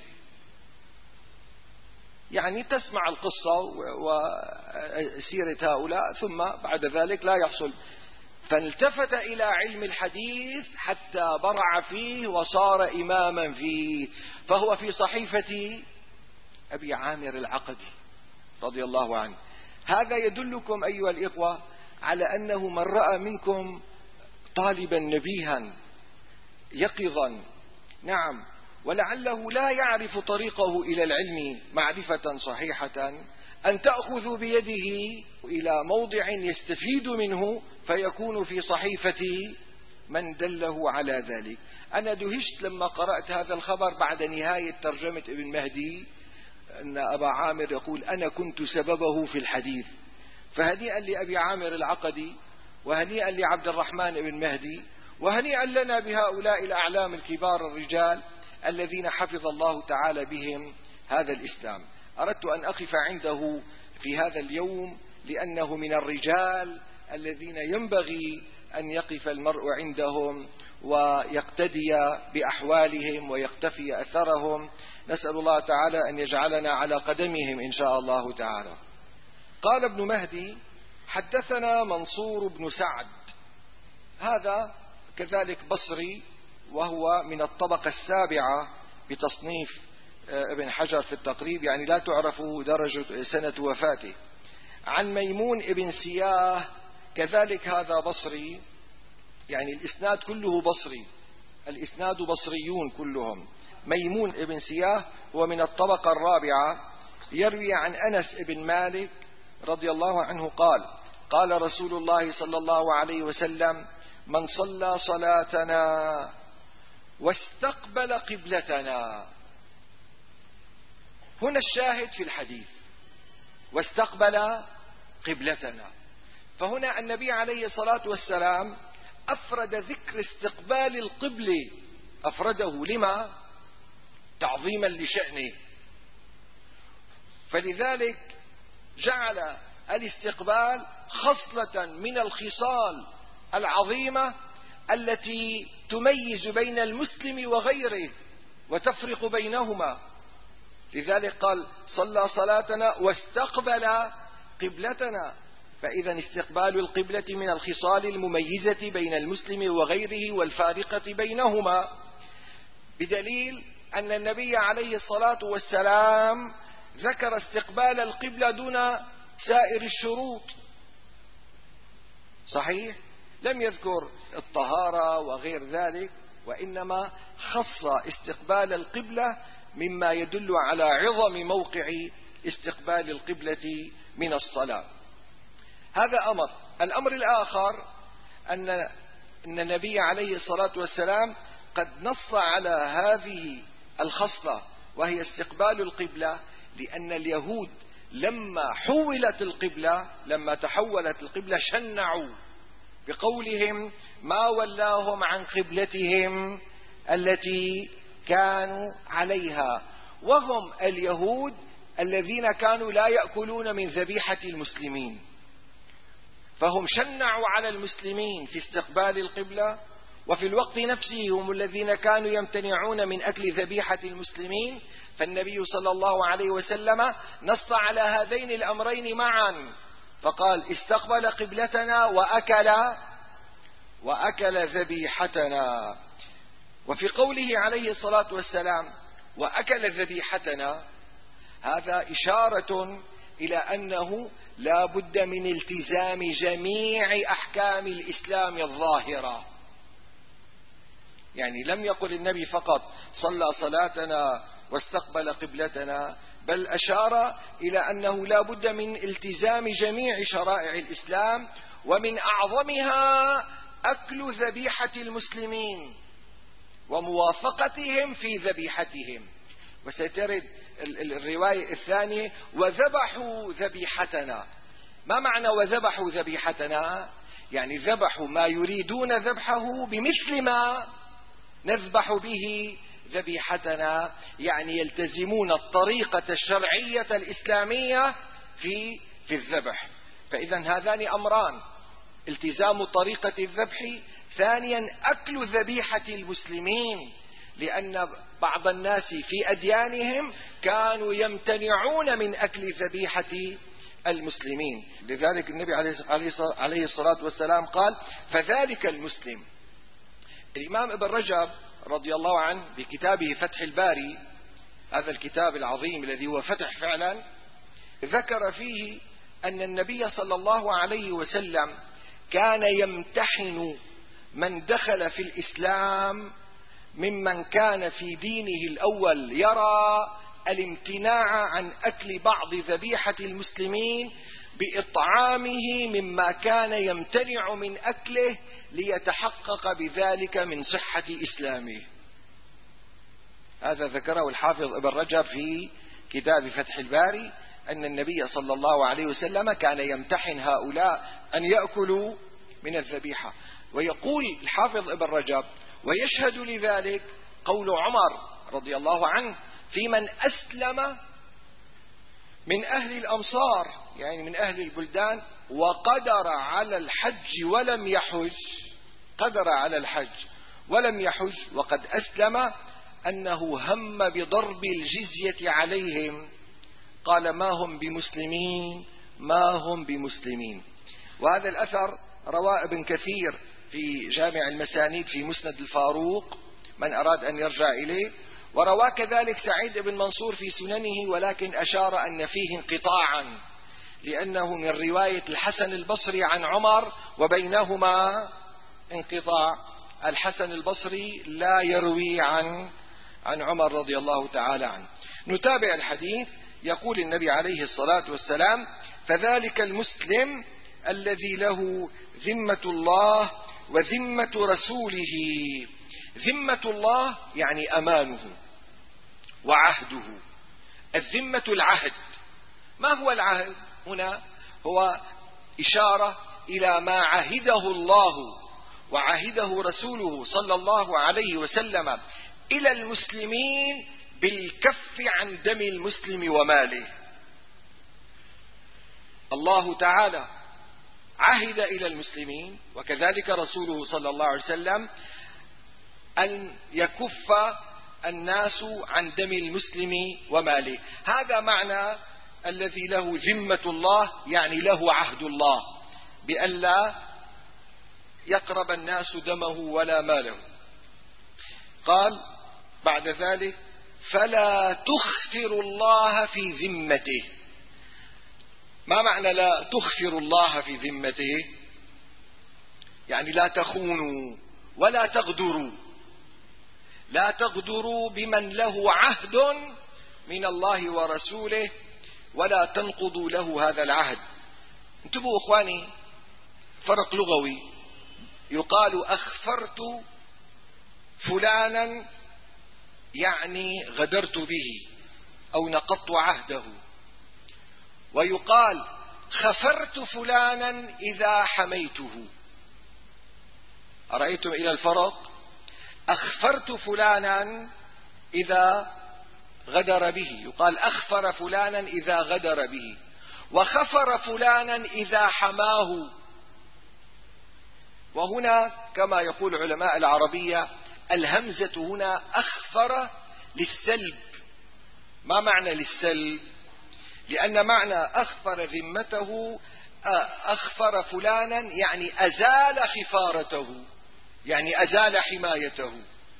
يعني تسمع القصة وسيرة هؤلاء ثم بعد ذلك لا يحصل. فالتفت إلى علم الحديث حتى برع فيه وصار إماما فيه، فهو في صحيفة أبي عامر العقدي رضي الله عنه. هذا يدلكم أيها الإخوة على أنه من رأى منكم طالبا نبيها يقظا، نعم، ولعله لا يعرف طريقه إلى العلم معرفة صحيحة، أن تأخذوا بيده إلى موضع يستفيد منه فيكون في صحيفة من دله على ذلك. أنا دهشت لما قرأت هذا الخبر بعد نهاية ترجمة ابن مهدي، أن أبا عامر يقول: أنا كنت سببه في الحديث. فهنيئا لأبي عامر العقدي، وهنيئا لعبد الرحمن بن مهدي، وهنيئا لنا بهؤلاء الأعلام الكبار الرجال الذين حفظ الله تعالى بهم هذا الإسلام. أردت أن أقف عنده في هذا اليوم لأنه من الرجال الذين ينبغي أن يقف المرء عندهم ويقتدي بأحوالهم ويقتفي أثرهم. نسأل الله تعالى أن يجعلنا على قدمهم إن شاء الله تعالى. قال ابن مهدي: حدثنا منصور بن سعد، هذا كذلك بصري، وهو من الطبقة السابعة بتصنيف ابن حجر في التقريب، يعني لا تعرف درجة سنة وفاته. عن ميمون ابن سياه، كذلك هذا بصري، يعني الإسناد كله بصري، الإسناد بصريون كلهم. ميمون ابن سياه هو من الطبقة الرابعة، يروي عن أنس ابن مالك رضي الله عنه قال: قال رسول الله صلى الله عليه وسلم: من صلى صلاتنا واستقبل قبلتنا. هنا الشاهد في الحديث: واستقبل قبلتنا. فهنا النبي عليه الصلاة والسلام أفرد ذكر استقبال القبلة، أفرده لما؟ تعظيما لشأنه، فلذلك جعل الاستقبال خصلة من الخصال العظيمة التي تميز بين المسلم وغيره وتفرق بينهما. لذلك قال: صلى صلاتنا واستقبل قبلتنا. فإذا استقبال القبلة من الخصال المميزة بين المسلم وغيره والفارقة بينهما، بدليل أن النبي عليه الصلاة والسلام ذكر استقبال القبلة دون سائر الشروط. صحيح؟ لم يذكر الطهارة وغير ذلك، وإنما خص استقبال القبلة مما يدل على عظم موقع استقبال القبلة من الصلاة. هذا أمر. الأمر الآخر أن أن النبي عليه الصلاة والسلام قد نص على هذه الخصلة وهي استقبال القبلة، لأن اليهود لما حولت القبلة لما تحولت القبلة شنعوا بقولهم ما ولاهم عن قبلتهم التي كانوا عليها، وهم اليهود الذين كانوا لا يأكلون من ذبيحة المسلمين، فهم شنعوا على المسلمين في استقبال القبلة، وفي الوقت نفسه هم الذين كانوا يمتنعون من أكل ذبيحة المسلمين. فالنبي صلى الله عليه وسلم نص على هذين الأمرين معا، فقال استقبل قبلتنا وأكل وأكل ذبيحتنا. وفي قوله عليه الصلاة والسلام وأكل ذبيحتنا، هذا إشارة إلى أنه لا بد من التزام جميع أحكام الإسلام الظاهرة. يعني لم يقل النبي فقط صلى صلاتنا واستقبل قبلتنا، بل أشار إلى أنه لا بد من التزام جميع شرائع الإسلام، ومن أعظمها أكل ذبيحة المسلمين وموافقتهم في ذبيحتهم. وسترد الرواية الثانية وذبحوا ذبيحتنا. ما معنى وذبحوا ذبيحتنا؟ يعني ذبحوا ما يريدون ذبحه بمثل ما نذبح به ذبيحتنا، يعني يلتزمون الطريقة الشرعية الإسلامية في في الذبح. فإذا هذان أمران: التزام طريقة الذبح، ثانيا أكل ذبيحة المسلمين، لأن بعض الناس في أديانهم كانوا يمتنعون من أكل ذبيحة المسلمين. لذلك النبي عليه الصلاة والسلام قال فذلك المسلم. الإمام ابن رجب رضي الله عنه بكتابه فتح الباري، هذا الكتاب العظيم الذي هو فتح فعلا، ذكر فيه أن النبي صلى الله عليه وسلم كان يمتحن من دخل في الإسلام ممن كان في دينه الأول يرى الامتناع عن أكل بعض ذبيحة المسلمين بإطعامه مما كان يمتنع من أكله ليتحقق بذلك من صحة إسلامه. هذا ذكره الحافظ ابن رجب في كتاب فتح الباري، أن النبي صلى الله عليه وسلم كان يمتحن هؤلاء أن يأكلوا من الذبيحة. ويقول الحافظ ابن رجب ويشهد لذلك قول عمر رضي الله عنه في من أسلم من أهل الأمصار، يعني من أهل البلدان، وقدر على الحج ولم يحج، قدر على الحج ولم يحج وقد أسلم، أنه هم بضرب الجزية عليهم، قال ما هم بمسلمين ما هم بمسلمين. وهذا الأثر رواه ابن كثير في جامع المسانيد في مسند الفاروق، من أراد أن يرجع إليه، ورواه كذلك سعيد بن منصور في سننه، ولكن أشار أن فيه انقطاعا، لأنه من رواية الحسن البصري عن عمر وبينهما انقطاع. الحسن البصري لا يروي عن عن عمر رضي الله تعالى عنه. نتابع الحديث. يقول النبي عليه الصلاة والسلام فذلك المسلم الذي له ذمة الله وذمة رسوله. ذمة الله يعني أمانه وعهده. الذمة العهد. ما هو العهد هنا؟ هو إشارة إلى ما عهده الله وعهده رسوله صلى الله عليه وسلم إلى المسلمين بالكف عن دم المسلم وماله. الله تعالى عهد إلى المسلمين وكذلك رسوله صلى الله عليه وسلم أن يكف الناس عن دم المسلم وماله. هذا معنى الذي له ذمة الله، يعني له عهد الله بألا يقرب الناس دمه ولا ماله. قال بعد ذلك: فلا تخفر الله في ذمته. ما معنى لا تخفر الله في ذمته؟ يعني لا تخونوا ولا تغدروا، لا تغدروا بمن له عهد من الله ورسوله ولا تنقضوا له هذا العهد. انتبهوا اخواني، فرق لغوي. يقال أخفرت فلانا يعني غدرت به أو نقضت عهده، ويقال خفرت فلانا إذا حميته. أرأيتم إلى الفرق؟ أخفرت فلانا إذا غدر به، يقال أخفر فلانا إذا غدر به، وخفر فلانا إذا حماه. وهنا كما يقول علماء العربية الهمزة هنا أخفر للسلب. ما معنى للسلب؟ لأن معنى أخفر ذمته أخفر فلانا يعني أزال خفارته، يعني أزال حمايته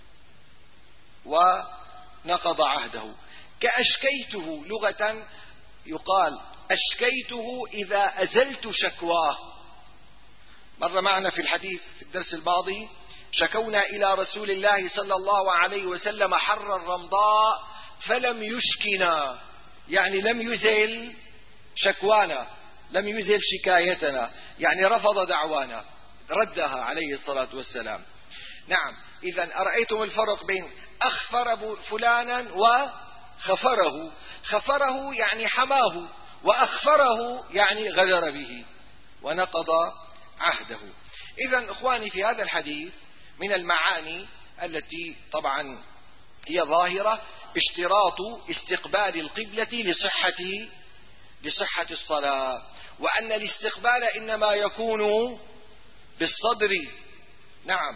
ونقض عهده. كأشكيته لغة يقال أشكيته إذا أزلت شكواه. مر معنا في الحديث في الدرس الماضي: شكونا إلى رسول الله صلى الله عليه وسلم حر الرمضاء فلم يشكنا، يعني لم يزل شكوانا، لم يزل شكايتنا، يعني رفض دعوانا، ردها عليه الصلاة والسلام. نعم، إذن أرأيتم الفرق بين أخفر فلانا وخفره؟ خفره يعني حماه، وأخفره يعني غدر به ونقض عهده. إذن إخواني، في هذا الحديث من المعاني التي طبعا هي ظاهرة اشتراط استقبال القبلة لصحة لصحة الصلاة، وأن الاستقبال إنما يكون بالصدر، نعم،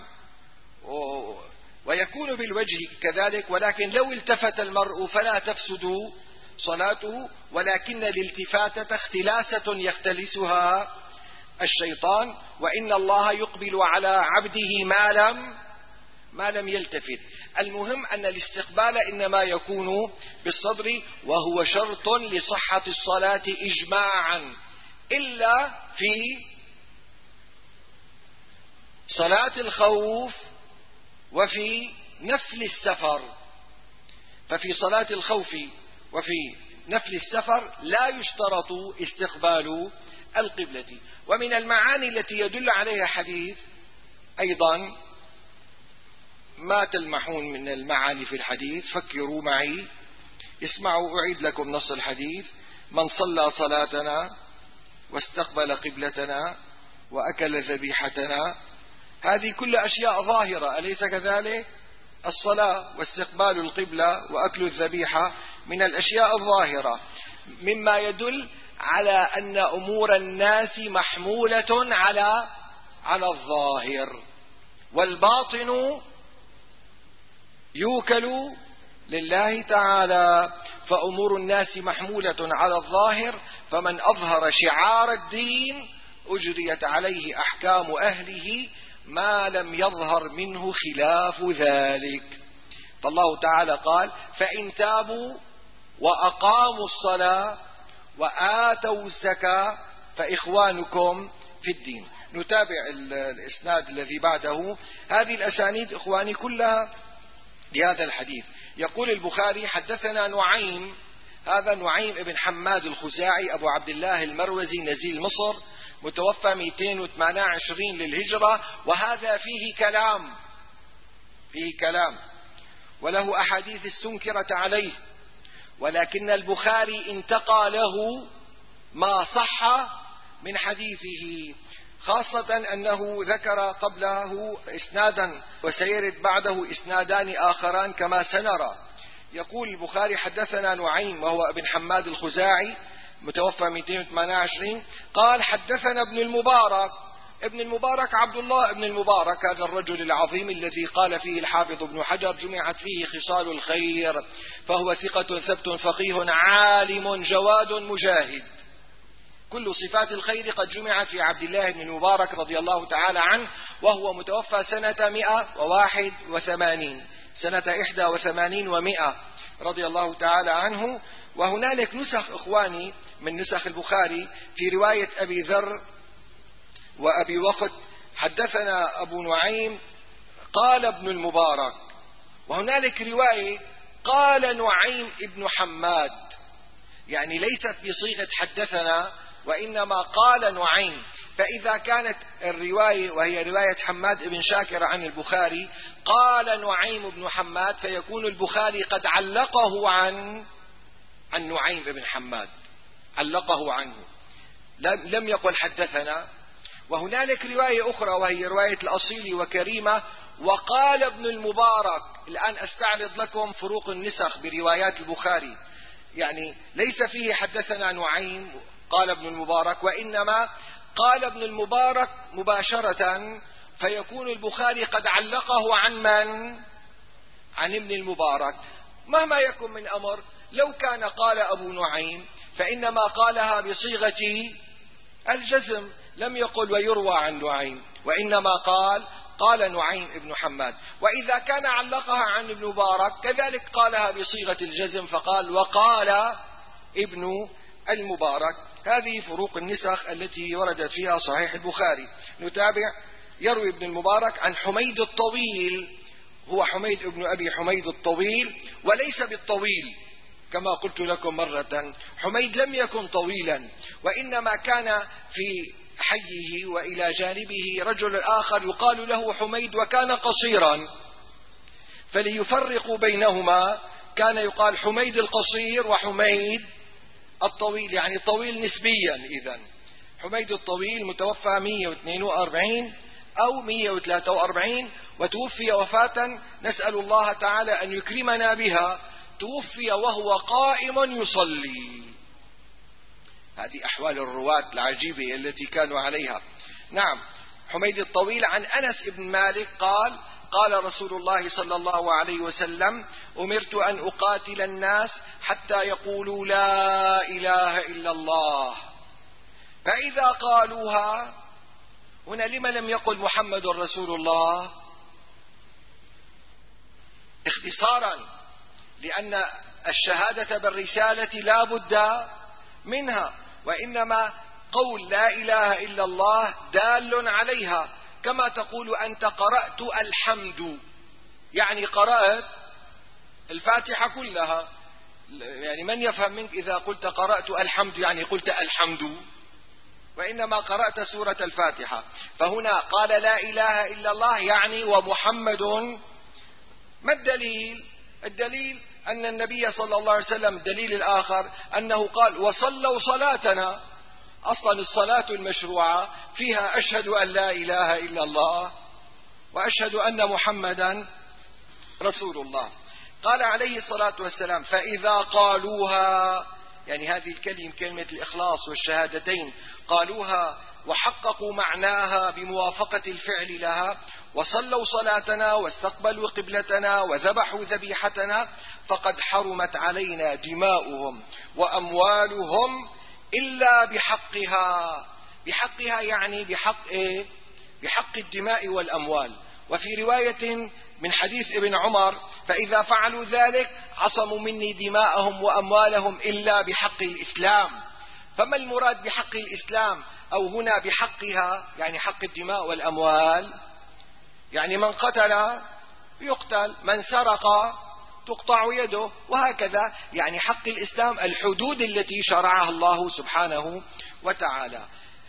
ويكون بالوجه كذلك، ولكن لو التفت المرء فلا تفسد صلاته، ولكن الالتفاتة اختلاسة يختلسها الشيطان، وإن الله يقبل على عبده ما لم ما لم يلتفت. المهم أن الاستقبال إنما يكون بالصدر، وهو شرط لصحة الصلاة إجماعا، إلا في صلاة الخوف وفي نفل السفر. ففي صلاة الخوف وفي نفل السفر لا يشترط استقبال القبلة. ومن المعاني التي يدل عليها حديث أيضا ما تلمحون من المعاني في الحديث، فكروا معي، اسمعوا، أعيد لكم نص الحديث: من صلى صلاتنا واستقبل قبلتنا وأكل ذبيحتنا. هذه كل أشياء ظاهرة، أليس كذلك؟ الصلاة واستقبال القبلة وأكل الذبيحة من الأشياء الظاهرة، مما يدل على أن أمور الناس محمولة على على الظاهر، والباطن يوكل لله تعالى. فأمور الناس محمولة على الظاهر، فمن أظهر شعار الدين أجريت عليه أحكام أهله ما لم يظهر منه خلاف ذلك. فالله تعالى قال: فإن تابوا وأقاموا الصلاة وآتوا الزكاة فإخوانكم في الدين. نتابع الإسناد الذي بعده. هذه الأسانيد إخواني كلها لهذا الحديث. يقول البخاري: حدثنا نعيم، هذا نعيم ابن حماد الخزاعي أبو عبد الله المروزي نزيل مصر، متوفى مئتين وثمانية وعشرين للهجرة، وهذا فيه كلام فيه كلام وله أحاديث استنكرت عليه، ولكن البخاري انتقى له ما صح من حديثه، خاصة أنه ذكر قبله إسنادا وسيرد بعده إسنادان آخران كما سنرى. يقول البخاري: حدثنا نعيم وهو ابن حماد الخزاعي متوفى مئتين وثمانية وعشرين قال: حدثنا ابن المبارك ابن المبارك عبد الله ابن المبارك، هذا الرجل العظيم الذي قال فيه الحافظ ابن حجر جمعت فيه خصال الخير، فهو ثقة ثبت فقيه عالم جواد مجاهد. كل صفات الخير قد جمعت في عبد الله بن المبارك رضي الله تعالى عنه، وهو متوفى سنة مئة وواحد وثمانين، سنة إحدى وثمانين ومئة رضي الله تعالى عنه. وهنالك نسخ إخواني من نسخ البخاري في رواية أبي ذر وأبي وقد حدثنا أبو نعيم قال ابن المبارك، وهنالك رواية قال نعيم ابن حماد، يعني ليست بصيغة حدثنا وإنما قال نعيم. فإذا كانت الرواية وهي رواية حماد بن شاكر عن البخاري قال نعيم بن حماد، فيكون البخاري قد علقه عن عن نعيم بن حماد، علقه عنه، لم يقل حدثنا. وهنالك رواية أخرى وهي رواية الأصيلي وكريمة وقال ابن المبارك. الآن أستعرض لكم فروق النسخ بروايات البخاري، يعني ليس فيه حدثنا نعيم قال ابن المبارك، وإنما قال ابن المبارك مباشرة، فيكون البخاري قد علقه عن من؟ عن ابن المبارك. مهما يكن من أمر، لو كان قال أبو نعيم فإنما قالها بصيغة الجزم، لم يقل ويروى عن نعيم، وإنما قال قال نعيم ابن حماد. وإذا كان علقها عن ابن مبارك كذلك قالها بصيغة الجزم، فقال وقال ابن المبارك. هذه فروق النسخ التي وردت فيها صحيح البخاري. نتابع. يروي ابن المبارك عن حميد الطويل، هو حميد ابن أبي حميد الطويل، وليس بالطويل كما قلت لكم مرة. حميد لم يكن طويلا، وإنما كان في حيه وإلى جانبه رجل آخر يقال له حميد وكان قصيرا، فليفرقوا بينهما كان يقال حميد القصير وحميد الطويل، يعني طويل نسبيا. إذن حميد الطويل متوفى مئة واثنين وأربعين أو مئة وثلاثة وأربعين، وتوفي وفاة نسأل الله تعالى أن يكرمنا بها، توفي وهو قائم يصلي. هذه أحوال الرواة العجيبة التي كانوا عليها. نعم. حميد الطويل عن أنس بن مالك قال قال رسول الله صلى الله عليه وسلم أمرت أن أقاتل الناس حتى يقولوا لا إله إلا الله، فإذا قالوها، هنا لما لم يقل محمد رسول الله؟ اختصارا، لأن الشهادة بالرسالة لا بد منها، وإنما قول لا إله إلا الله دال عليها، كما تقول أنت قرأت الحمد، يعني قرأت الفاتحة كلها. يعني من يفهم منك إذا قلت قرأت الحمد يعني قلت الحمد، وإنما قرأت سورة الفاتحة. فهنا قال لا إله إلا الله يعني ومحمد. ما الدليل؟ الدليل أن النبي صلى الله عليه وسلم، الدليل الآخر أنه قال وصلوا صلاتنا. أصلا الصلاة المشروعة فيها أشهد أن لا إله إلا الله وأشهد أن محمدا رسول الله. قال عليه الصلاة والسلام فإذا قالوها، يعني هذه الكلمة كلمة الإخلاص والشهادتين، قالوها وحققوا معناها بموافقة الفعل لها، وصلوا صلاتنا واستقبلوا قبلتنا وذبحوا ذبيحتنا، فقد حرمت علينا دماؤهم وأموالهم إلا بحقها. بحقها يعني بحق إيه؟ بحق الدماء والأموال. وفي رواية من حديث ابن عمر فإذا فعلوا ذلك عصموا مني دماءهم وأموالهم إلا بحق الإسلام. فما المراد بحق الإسلام؟ أو هنا بحقها يعني حق الدماء والأموال، يعني من قتل يقتل، من سرق تقطع يده، وهكذا. يعني حق الإسلام الحدود التي شرعها الله سبحانه وتعالى.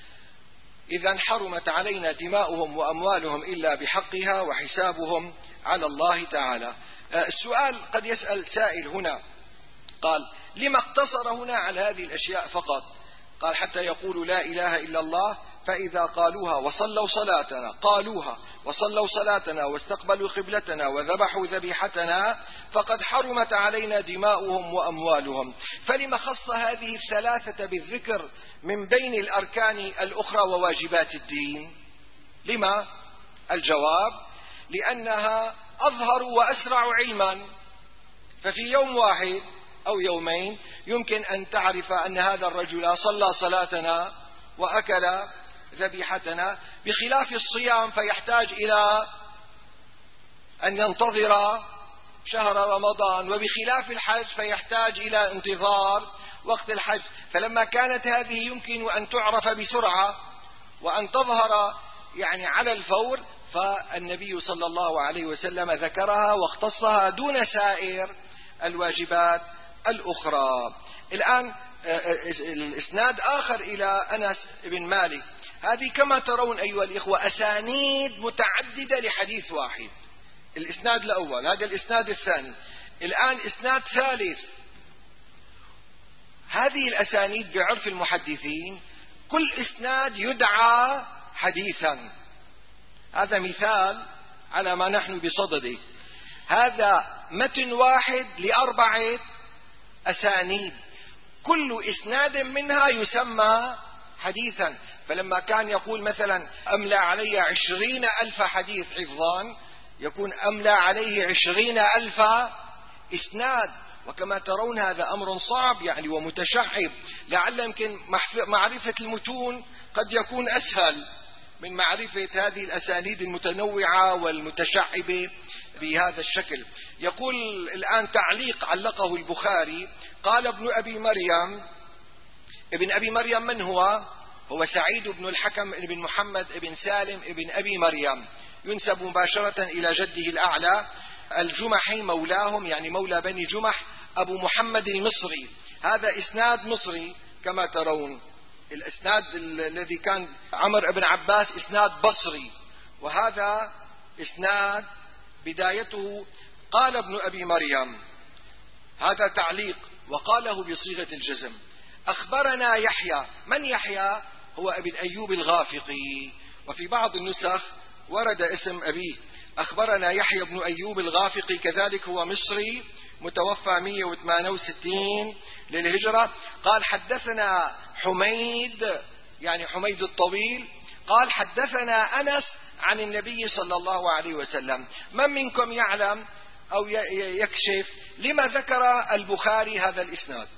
إذن حرمت علينا دماؤهم وأموالهم إلا بحقها وحسابهم على الله تعالى. السؤال قد يسأل سائل هنا، قال لما اقتصر هنا على هذه الأشياء فقط؟ قال حتى يقولوا لا إله إلا الله، فإذا قالوها وصلوا صلاتنا، قالوها وصلوا صلاتنا واستقبلوا قبلتنا وذبحوا ذبيحتنا، فقد حرمت علينا دماؤهم وأموالهم. فلما خص هذه الثلاثة بالذكر من بين الأركان الأخرى وواجبات الدين؟ لما؟ الجواب: لأنها أظهر وأسرع علما، ففي يوم واحد أو يومين يمكن أن تعرف أن هذا الرجل صلى صلاتنا وأكل ذبيحتنا، بخلاف الصيام فيحتاج إلى أن ينتظر شهر رمضان، وبخلاف الحج فيحتاج إلى انتظار وقت الحج. فلما كانت هذه يمكن أن تعرف بسرعة وأن تظهر يعني على الفور، فالنبي صلى الله عليه وسلم ذكرها واختصها دون سائر الواجبات الأخرى. الآن الإسناد آخر إلى أنس بن مالك، هذه كما ترون أيها الإخوة أسانيد متعددة لحديث واحد. الإسناد الأول، هذا الإسناد الثاني، الآن إسناد ثالث. هذه الأسانيد بعرف المحدثين كل إسناد يدعى حديثا. هذا مثال على ما نحن بصدده. هذا متن واحد لأربعة أسانيد، كل إسناد منها يسمى حديثا. فلما كان يقول مثلا أملى علي عشرين ألف حديث حفظان، يكون أملى عليه عشرين ألف إسناد. وكما ترون هذا أمر صعب يعني ومتشعب، لعل يمكن معرفة المتون قد يكون أسهل من معرفة هذه الأسانيد المتنوعة والمتشعبة بهذا الشكل. يقول الآن تعليق علقه البخاري، قال ابن أبي مريم. ابن أبي مريم من هو؟ هو سعيد بن الحكم بن محمد بن سالم بن أبي مريم، ينسب مباشرة إلى جده الأعلى الجمحي مولاهم، يعني مولى بني جمح، أبو محمد المصري. هذا إسناد مصري كما ترون. الإسناد الذي كان عمر بن عباس إسناد بصري، وهذا إسناد بدايته قال ابن أبي مريم. هذا تعليق وقاله بصيغة الجزم. أخبرنا يحيى. من يحيى؟ هو ابن أيوب الغافقي، وفي بعض النسخ ورد اسم أبيه. أخبرنا يحيى بن أيوب الغافقي، كذلك هو مصري متوفى مئة وثمانية وستين للهجرة. قال حدثنا حميد، يعني حميد الطويل، قال حدثنا أنس عن النبي صلى الله عليه وسلم. من منكم يعلم أو يكشف لما ذكر البخاري هذا الإسناد؟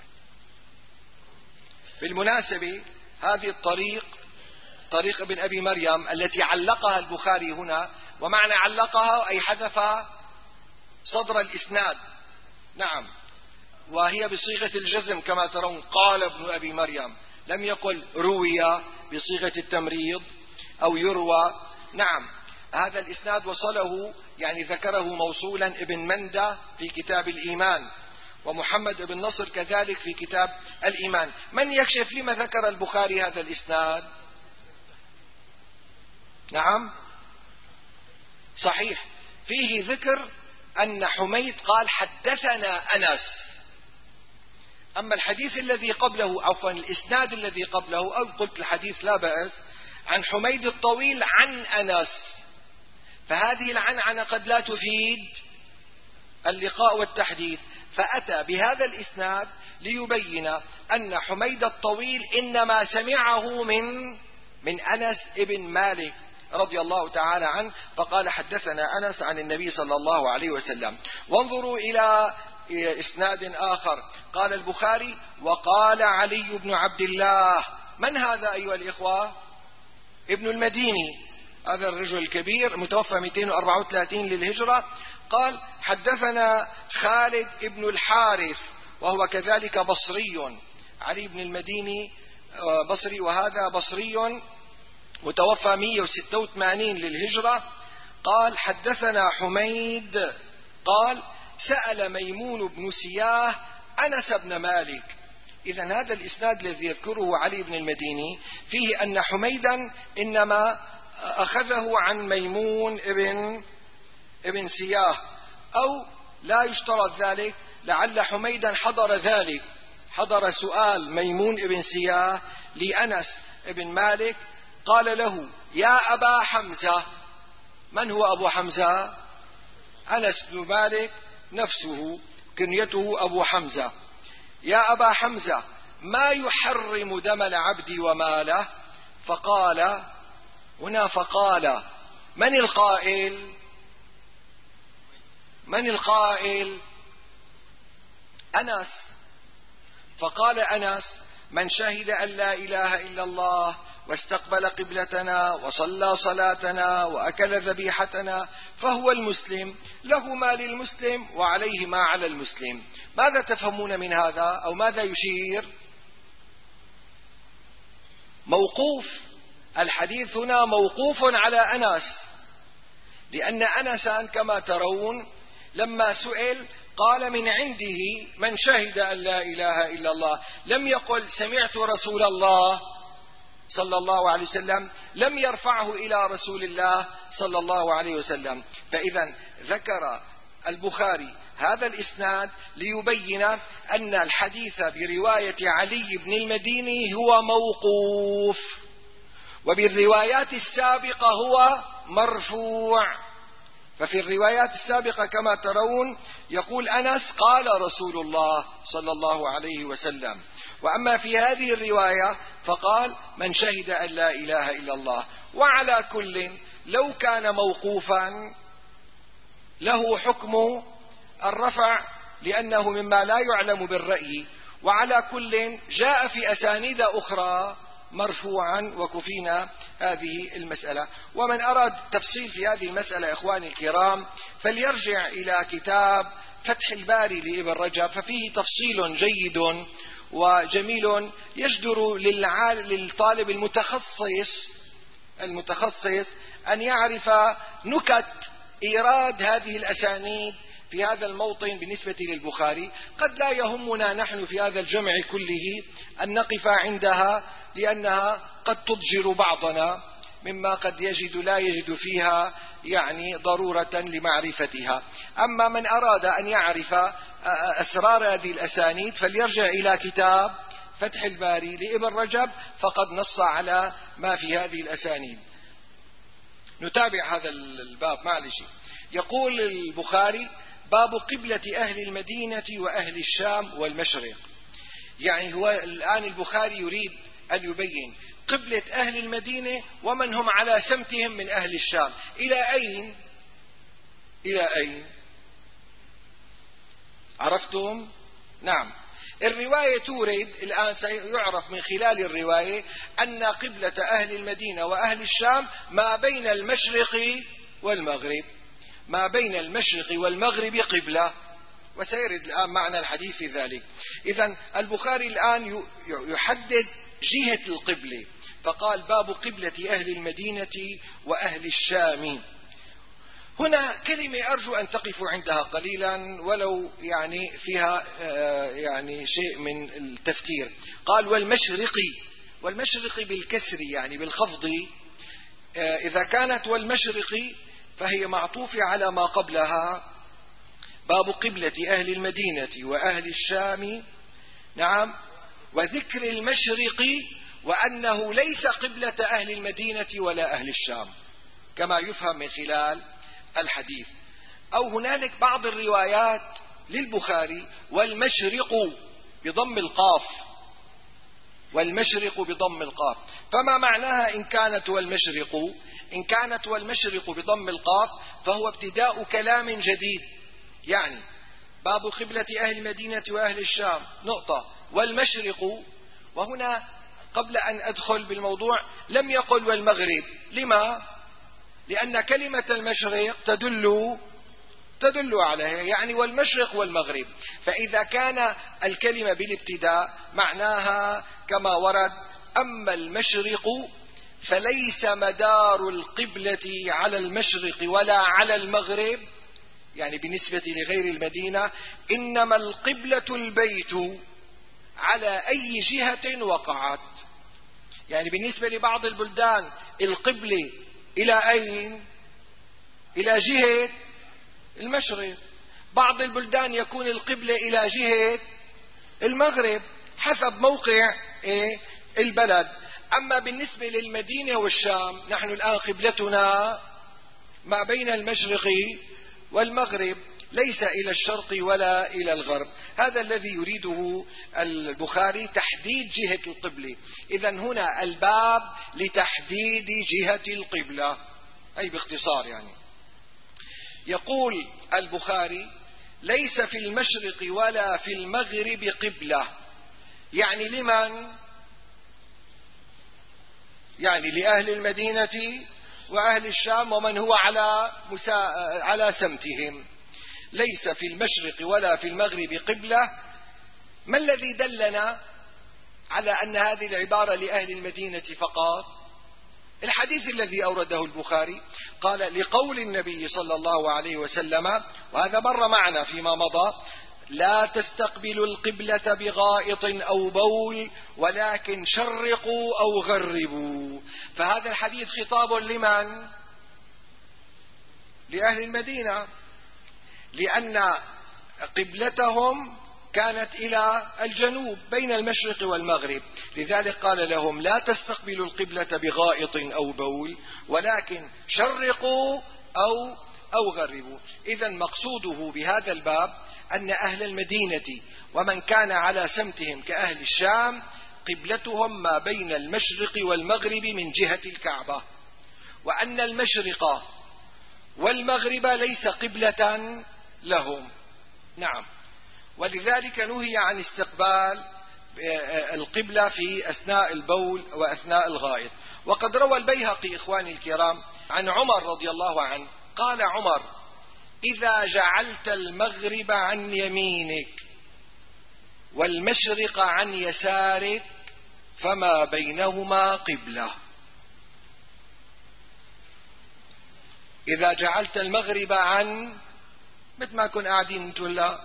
بالمناسبة هذه الطريق، طريق ابن أبي مريم التي علقها البخاري هنا، ومعنى علقها أي حذف صدر الإسناد، نعم، وهي بصيغة الجزم كما ترون، قال ابن أبي مريم، لم يقل روي بصيغة التمريض أو يروى. نعم، هذا الإسناد وصله يعني ذكره موصولا ابن مندة في كتاب الإيمان، ومحمد بن نصر كذلك في كتاب الإيمان. من يكشف لما ذكر البخاري هذا الإسناد؟ نعم صحيح، فيه ذكر أن حميد قال حدثنا أنس. أما الحديث الذي قبله، عفوا الإسناد الذي قبله، أو قلت الحديث لا بأس، عن حميد الطويل عن أنس، فهذه العنعنة قد لا تفيد اللقاء والتحديث، فأتى بهذا الإسناد ليبين أن حميد الطويل إنما سمعه من من أنس ابن مالك رضي الله تعالى عنه، فقال حدثنا أنس عن النبي صلى الله عليه وسلم. وانظروا إلى إسناد آخر، قال البخاري وقال علي بن عبد الله. من هذا أيها الإخوة؟ ابن المديني، هذا الرجل الكبير متوفى مئتين وأربعة وثلاثين للهجرة. قال حدثنا خالد ابن الحارث وهو كذلك بصري. علي بن المديني بصري، وهذا بصري متوفى مئة وستة وثمانين للهجرة. قال حدثنا حميد قال سأل ميمون بن سياه أنس بن مالك. إذن هذا الإسناد الذي يذكره علي بن المديني فيه أن حميدا إنما أخذه عن ميمون ابن ابن سياه، أو لا يشترط ذلك، لعل حميدا حضر ذلك، حضر سؤال ميمون ابن سياه لأنس ابن مالك، قال له يا أبا حمزة. من هو أبو حمزة؟ أنس بن مالك نفسه، كنيته أبو حمزة. يا أبا حمزة ما يحرم دم العبد وماله؟ فقال هنا فقال. من القائل؟ من القائل؟ أنس. فقال أنس: من شهد أن لا إله إلا الله واستقبل قبلتنا وصلى صلاتنا وأكل ذبيحتنا فهو المسلم، له ما للمسلم وعليه ما على المسلم. ماذا تفهمون من هذا؟ أو ماذا يشير؟ موقوف. الحديث هنا موقوف على أنس، لأن أنسا كما ترون لما سئل قال: من عنده من شهد أن لا إله إلا الله، لم يقل سمعت رسول الله صلى الله عليه وسلم، لم يرفعه إلى رسول الله صلى الله عليه وسلم. فإذا ذكر البخاري هذا الإسناد ليبين أن الحديث برواية علي بن المديني هو موقوف، وبالروايات السابقة هو مرفوع. ففي الروايات السابقة كما ترون يقول أنس: قال رسول الله صلى الله عليه وسلم. وأما في هذه الرواية فقال: من شهد أن لا إله إلا الله. وعلى كل لو كان موقوفا له حكم الرفع، لأنه مما لا يعلم بالرأي. وعلى كل جاء في أسانيد أخرى مرفوعا، وكفينا هذه المسألة. ومن أراد تفصيل في هذه المسألة إخواني الكرام فليرجع إلى كتاب فتح الباري لابن رجب، ففيه تفصيل جيد وجميل يجدر للطالب المتخصص المتخصص أن يعرف نكت إيراد هذه الأسانيد في هذا الموطن بالنسبة للبخاري. قد لا يهمنا نحن في هذا الجمع كله أن نقف عندها، لأنها قد تضجر بعضنا مما قد يجد لا يجد فيها يعني ضرورة لمعرفتها. أما من أراد أن يعرف أسرار هذه الأسانيد فليرجع إلى كتاب فتح الباري لابن رجب، فقد نص على ما في هذه الأسانيد. نتابع هذا الباب معلش. يقول البخاري: باب قبلة أهل المدينة وأهل الشام والمشرق. يعني هو الآن البخاري يريد أن يبين قبلة أهل المدينة ومن هم على سمتهم من أهل الشام. إلى أين؟ إلى أين؟ عرفتم؟ نعم. الرواية تورد الآن سيعرف من خلال الرواية أن قبلة أهل المدينة وأهل الشام ما بين المشرق والمغرب، ما بين المشرق والمغرب قبلة، وسيرد الآن معنى الحديث في ذلك. إذن البخاري الآن يحدد جهة القبلة، فقال: باب قبلة أهل المدينة وأهل الشام. هنا كلمة أرجو أن تقفوا عندها قليلا ولو يعني فيها يعني شيء من التفكير. قال: والمشرقي. والمشرقي بالكسر يعني بالخفض. إذا كانت والمشرقي فهي معطوفة على ما قبلها: باب قبلة أهل المدينة وأهل الشام. نعم. وذكر المشرق وأنه ليس قبلة أهل المدينة ولا أهل الشام كما يفهم من خلال الحديث. أو هنالك بعض الروايات للبخاري: والمشرق بضم القاف، والمشرق بضم القاف. فما معناها إن كانت والمشرق؟ إن كانت والمشرق بضم القاف فهو ابتداء كلام جديد، يعني باب قبلة أهل المدينة وأهل الشام نقطة، والمشرق. وهنا قبل أن أدخل بالموضوع لم يقل والمغرب. لما؟ لأن كلمة المشرق تدل تدل عليها، يعني والمشرق والمغرب. فإذا كان الكلمة بالابتداء معناها كما ورد: أما المشرق فليس مدار القبلة على المشرق ولا على المغرب، يعني بالنسبة لغير المدينة، إنما القبلة البيت على أي جهة وقعت. يعني بالنسبة لبعض البلدان القبلة إلى أين؟ إلى جهة المشرق. بعض البلدان يكون القبلة إلى جهة المغرب حسب موقع إيه؟ البلد. أما بالنسبة للمدينة والشام نحن الآن قبلتنا ما بين المشرق والمغرب، ليس إلى الشرق ولا إلى الغرب. هذا الذي يريده البخاري، تحديد جهة القبلة. إذن هنا الباب لتحديد جهة القبلة، أي باختصار يعني. يقول البخاري: ليس في المشرق ولا في المغرب قبلة. يعني لمن؟ يعني لأهل المدينة وأهل الشام ومن هو على مسا... على سمتهم. ليس في المشرق ولا في المغرب قبلة. ما الذي دلنا على أن هذه العبارة لأهل المدينة فقط؟ الحديث الذي أورده البخاري، قال: لقول النبي صلى الله عليه وسلم، وهذا مر معنا فيما مضى: لا تستقبلوا القبلة بغائط أو بول ولكن شرقوا أو غربوا. فهذا الحديث خطاب لمن؟ لأهل المدينة، لأن قبلتهم كانت إلى الجنوب بين المشرق والمغرب. لذلك قال لهم: لا تستقبلوا القبلة بغائط أو بول ولكن شرقوا أو أو غربوا. إذن مقصوده بهذا الباب أن أهل المدينة ومن كان على سمتهم كأهل الشام قبلتهم ما بين المشرق والمغرب من جهة الكعبة، وأن المشرق والمغرب ليس قبلة لهم. نعم. ولذلك نهي عن استقبال القبلة في أثناء البول وأثناء الغائط. وقد روى البيهقي إخواني الكرام عن عمر رضي الله عنه قال عمر: إذا جعلت المغرب عن يمينك والمشرق عن يسارك فما بينهما قبلة. إذا جعلت المغرب عن، مثل ما كن قاعدين انتوا هلا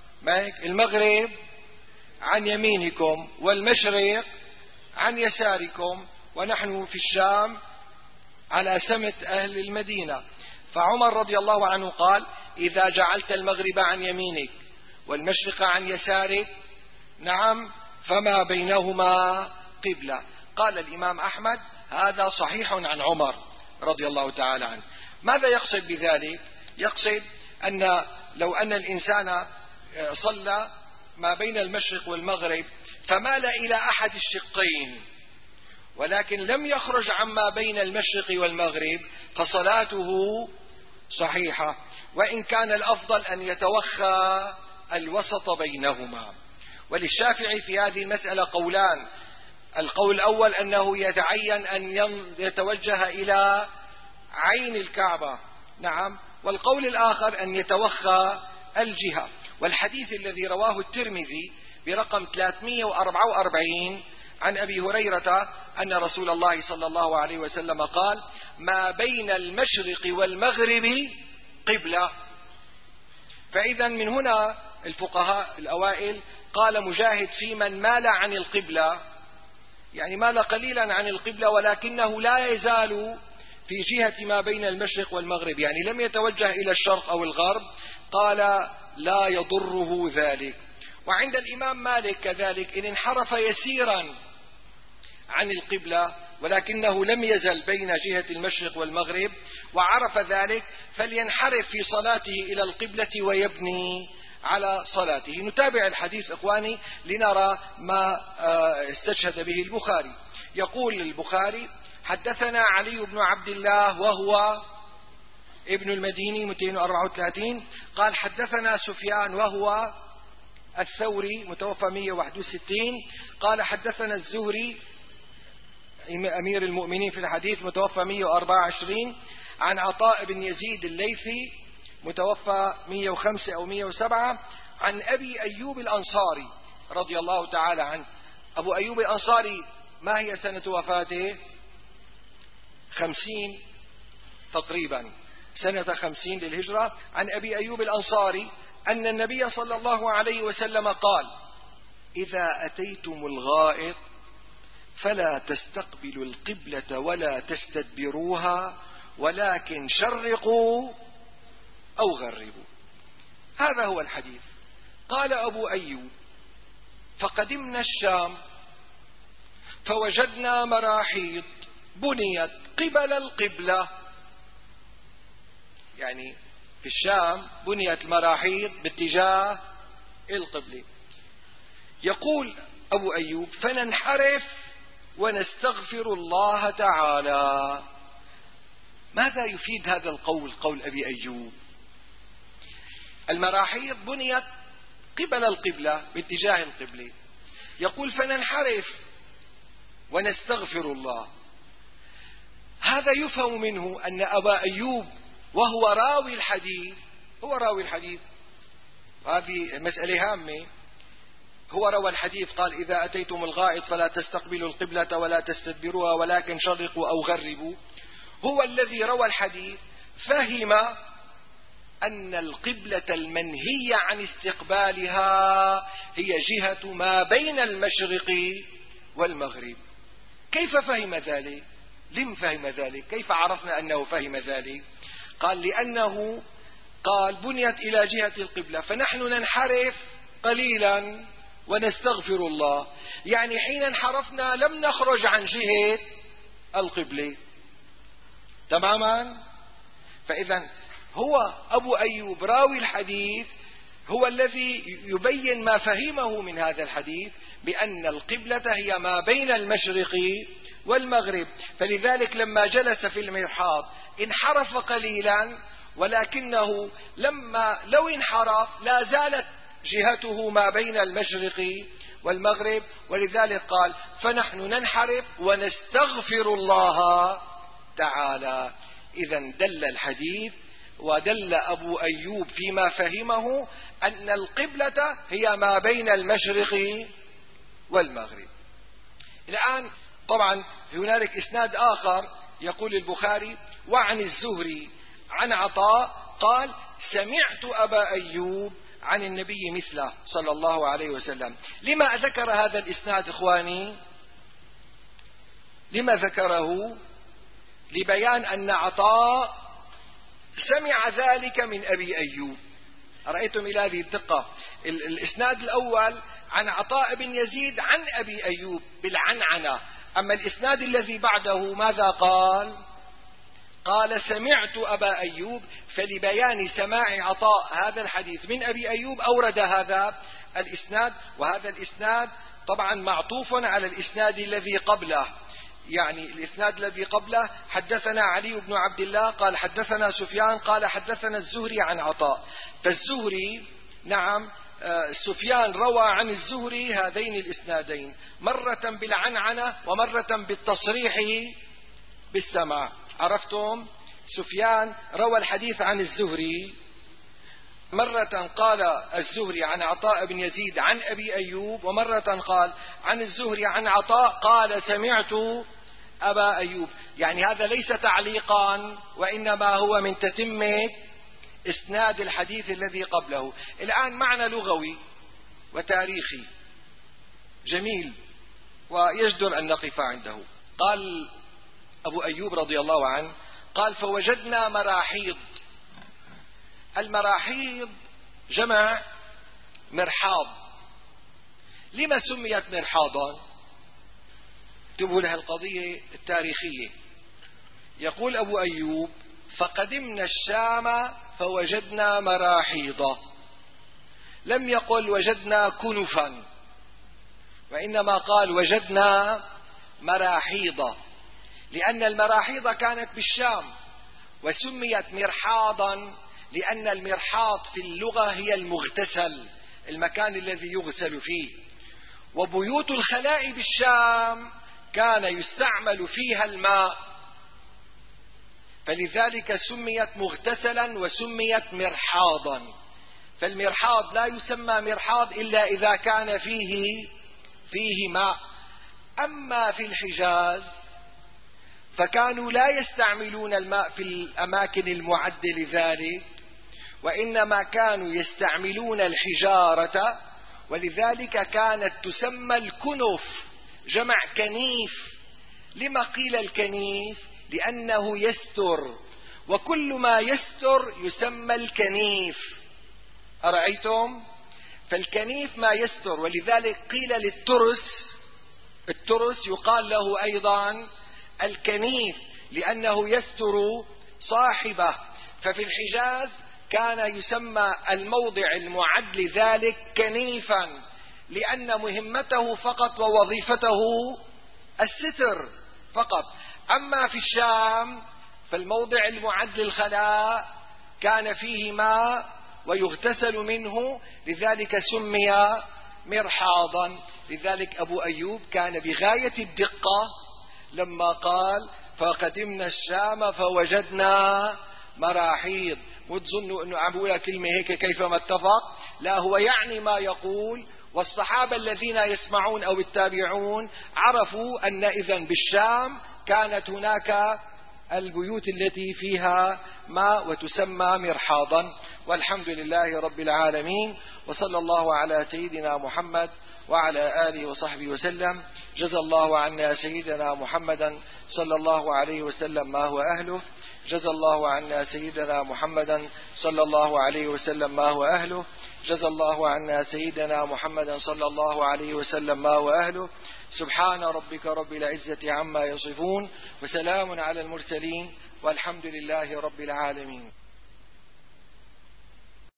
المغرب عن يمينكم والمشرق عن يساركم، ونحن في الشام على سمت أهل المدينة. فعمر رضي الله عنه قال: إذا جعلت المغرب عن يمينك والمشرق عن يسارك، نعم، فما بينهما قبلة. قال الإمام أحمد: هذا صحيح عن عمر رضي الله تعالى عنه. ماذا يقصد بذلك؟ يقصد أن لو أن الإنسان صلى ما بين المشرق والمغرب فمال إلى أحد الشقين ولكن لم يخرج عما بين المشرق والمغرب فصلاته صحيحة، وإن كان الأفضل أن يتوخى الوسط بينهما. وللشافعي في هذه المسألة قولان: القول الأول أنه يتعين أن يتوجه إلى عين الكعبة، نعم، والقول الآخر أن يتوخى الجهة. والحديث الذي رواه الترمذي برقم ثلاثمئة وأربعة وأربعين عن أبي هريرة أن رسول الله صلى الله عليه وسلم قال: ما بين المشرق والمغرب قبلة. فإذا من هنا الفقهاء الأوائل قال مجاهد في من مال عن القبلة، يعني مال قليلا عن القبلة ولكنه لا يزال في جهة ما بين المشرق والمغرب، يعني لم يتوجه إلى الشرق أو الغرب، قال لا يضره ذلك. وعند الإمام مالك كذلك إن انحرف يسيرا عن القبلة ولكنه لم يزل بين جهة المشرق والمغرب وعرف ذلك فلينحرف في صلاته إلى القبلة ويبني على صلاته. نتابع الحديث إخواني لنرى ما استشهد به البخاري. يقول البخاري: حدثنا علي بن عبد الله وهو ابن المديني مئتين وأربعة وثلاثين قال: حدثنا سفيان وهو الثوري متوفى مئة وواحد وستين قال: حدثنا الزهري أمير المؤمنين في الحديث متوفى مئة وأربعة وعشرين عن عطاء بن يزيد الليثي متوفى مئة وخمسة أو مئة وسبعة عن أبي أيوب الأنصاري رضي الله تعالى عنه. أبو أيوب الأنصاري ما هي سنة وفاته؟ خمسين تقريبا، سنة خمسين للهجرة. عن أبي أيوب الأنصاري أن النبي صلى الله عليه وسلم قال: إذا أتيتم الغائط فلا تستقبلوا القبلة ولا تستدبروها ولكن شرقوا أو غربوا. هذا هو الحديث. قال أبو أيوب: فقدمنا الشام فوجدنا مراحيض بنيت قبل القبلة، يعني في الشام بنيت المراحيض باتجاه القبلة. يقول أبو أيوب: فننحرف ونستغفر الله تعالى. ماذا يفيد هذا القول، قول أبي أيوب؟ المراحيض بنيت قبل القبلة باتجاه القبلة، يقول فننحرف ونستغفر الله. هذا يفهم منه أن أبا أيوب وهو راوي الحديث، هو راوي الحديث، هذه مسألة هامة، هو روى الحديث قال: إذا أتيتم الغائط فلا تستقبلوا القبلة ولا تستدبروها ولكن شرقوا أو غربوا. هو الذي روى الحديث فهم أن القبلة المنهية عن استقبالها هي جهة ما بين المشرق والمغرب. كيف فهم ذلك؟ لم فهم ذلك؟ كيف عرفنا أنه فهم ذلك؟ قال: لأنه قال بنيت إلى جهة القبلة فنحن ننحرف قليلا ونستغفر الله، يعني حين انحرفنا لم نخرج عن جهة القبلة تماما. فإذا هو أبو أيوب راوي الحديث هو الذي يبين ما فهمه من هذا الحديث، بأن القبلة هي ما بين المشرق والمغرب. فلذلك لما جلس في المرحاض انحرف قليلا، ولكنه لما لو انحرف لا زالت جهته ما بين المشرق والمغرب، ولذلك قال: فنحن ننحرف ونستغفر الله تعالى. إذا دل الحديث ودل أبو أيوب فيما فهمه أن القبلة هي ما بين المشرق والمغرب. الآن طبعا هنالك إسناد آخر يقول البخاري: وعن الزهري عن عطاء قال: سمعت أبا أيوب عن النبي مثله صلى الله عليه وسلم. لما ذكر هذا الإسناد إخواني؟ لما ذكره؟ لبيان أن عطاء سمع ذلك من أبي أيوب. أرأيتم إلى هذه الدقة؟ الإسناد الأول عن عطاء بن يزيد عن أبي أيوب بالعنعنة، أما الإسناد الذي بعده ماذا قال؟ قال: سمعت أبا أيوب. فلبيان سماع عطاء هذا الحديث من أبي أيوب أورد هذا الإسناد، وهذا الإسناد طبعا معطوف على الإسناد الذي قبله. يعني الإسناد الذي قبله: حدثنا علي بن عبد الله قال حدثنا سفيان قال حدثنا الزهري عن عطاء. فالزهري نعم سفيان روى عن الزهري هذين الإسنادين، مرة بالعنعنة ومرة بالتصريح بالسماع. عرفتم؟ سفيان روى الحديث عن الزهري، مرة قال الزهري عن عطاء بن يزيد عن أبي أيوب، ومرة قال عن الزهري عن عطاء قال سمعت أبا أيوب. يعني هذا ليس تعليقا، وإنما هو من تتمة إسناد الحديث الذي قبله. الآن معنى لغوي وتاريخي جميل ويجدر أن نقف عنده. قال أبو أيوب رضي الله عنه قال: فوجدنا مراحيض. المراحيض جمع مرحاض. لما سميت مرحاضا؟ انتبهوا لها القضية التاريخية. يقول أبو أيوب: فقدمنا الشام فوجدنا مراحيض. لم يقل وجدنا كنفا، وإنما قال وجدنا مراحيض، لأن المراحيض كانت بالشام، وسميت مرحاضا لأن المرحاض في اللغة هي المغتسل، المكان الذي يغسل فيه. وبيوت الخلاء بالشام كان يستعمل فيها الماء، فلذلك سميت مغتسلا وسميت مرحاضا. فالمرحاض لا يسمى مرحاض إلا إذا كان فيه فيه ماء. أما في الحجاز فكانوا لا يستعملون الماء في الأماكن المعدة لذلك، وإنما كانوا يستعملون الحجارة، ولذلك كانت تسمى الكنف، جمع كنيف. لما قيل الكنيف؟ لأنه يستر، وكل ما يستر يسمى الكنيف. أرأيتم؟ فالكنيف ما يستر، ولذلك قيل للترس، الترس يقال له أيضا الكنيف لأنه يستر صاحبه. ففي الحجاز كان يسمى الموضع المعد لذلك كنيفا، لأن مهمته فقط ووظيفته الستر فقط. أما في الشام فالموضع المعد للخلاء كان فيه ماء ويغتسل منه، لذلك سمي مرحاضا. لذلك أبو أيوب كان بغاية الدقة لما قال فقدمنا الشام فوجدنا مراحيض. وتظنوا أنه عم بقولها كلمة هيك كيفما اتفق، لا، هو يعني ما يقول. والصحابة الذين يسمعون أو التابعون عرفوا أن إذن بالشام كانت هناك البيوت التي فيها ماء وتسمى مرحاضا. والحمد لله رب العالمين، وصلى الله على سيدنا محمد وعلى آله وصحبه وسلم. جزى الله عنا سيدنا محمدا صلى الله عليه وسلم ما هو أهله. جزى الله عنا سيدنا محمدا صلى الله عليه وسلم ما هو أهله. جزى الله عنا سيدنا محمدا صلى الله عليه وسلم ما هو أهله. سبحان ربك رب العزة عما يصفون، وسلام على المرسلين، والحمد لله رب العالمين.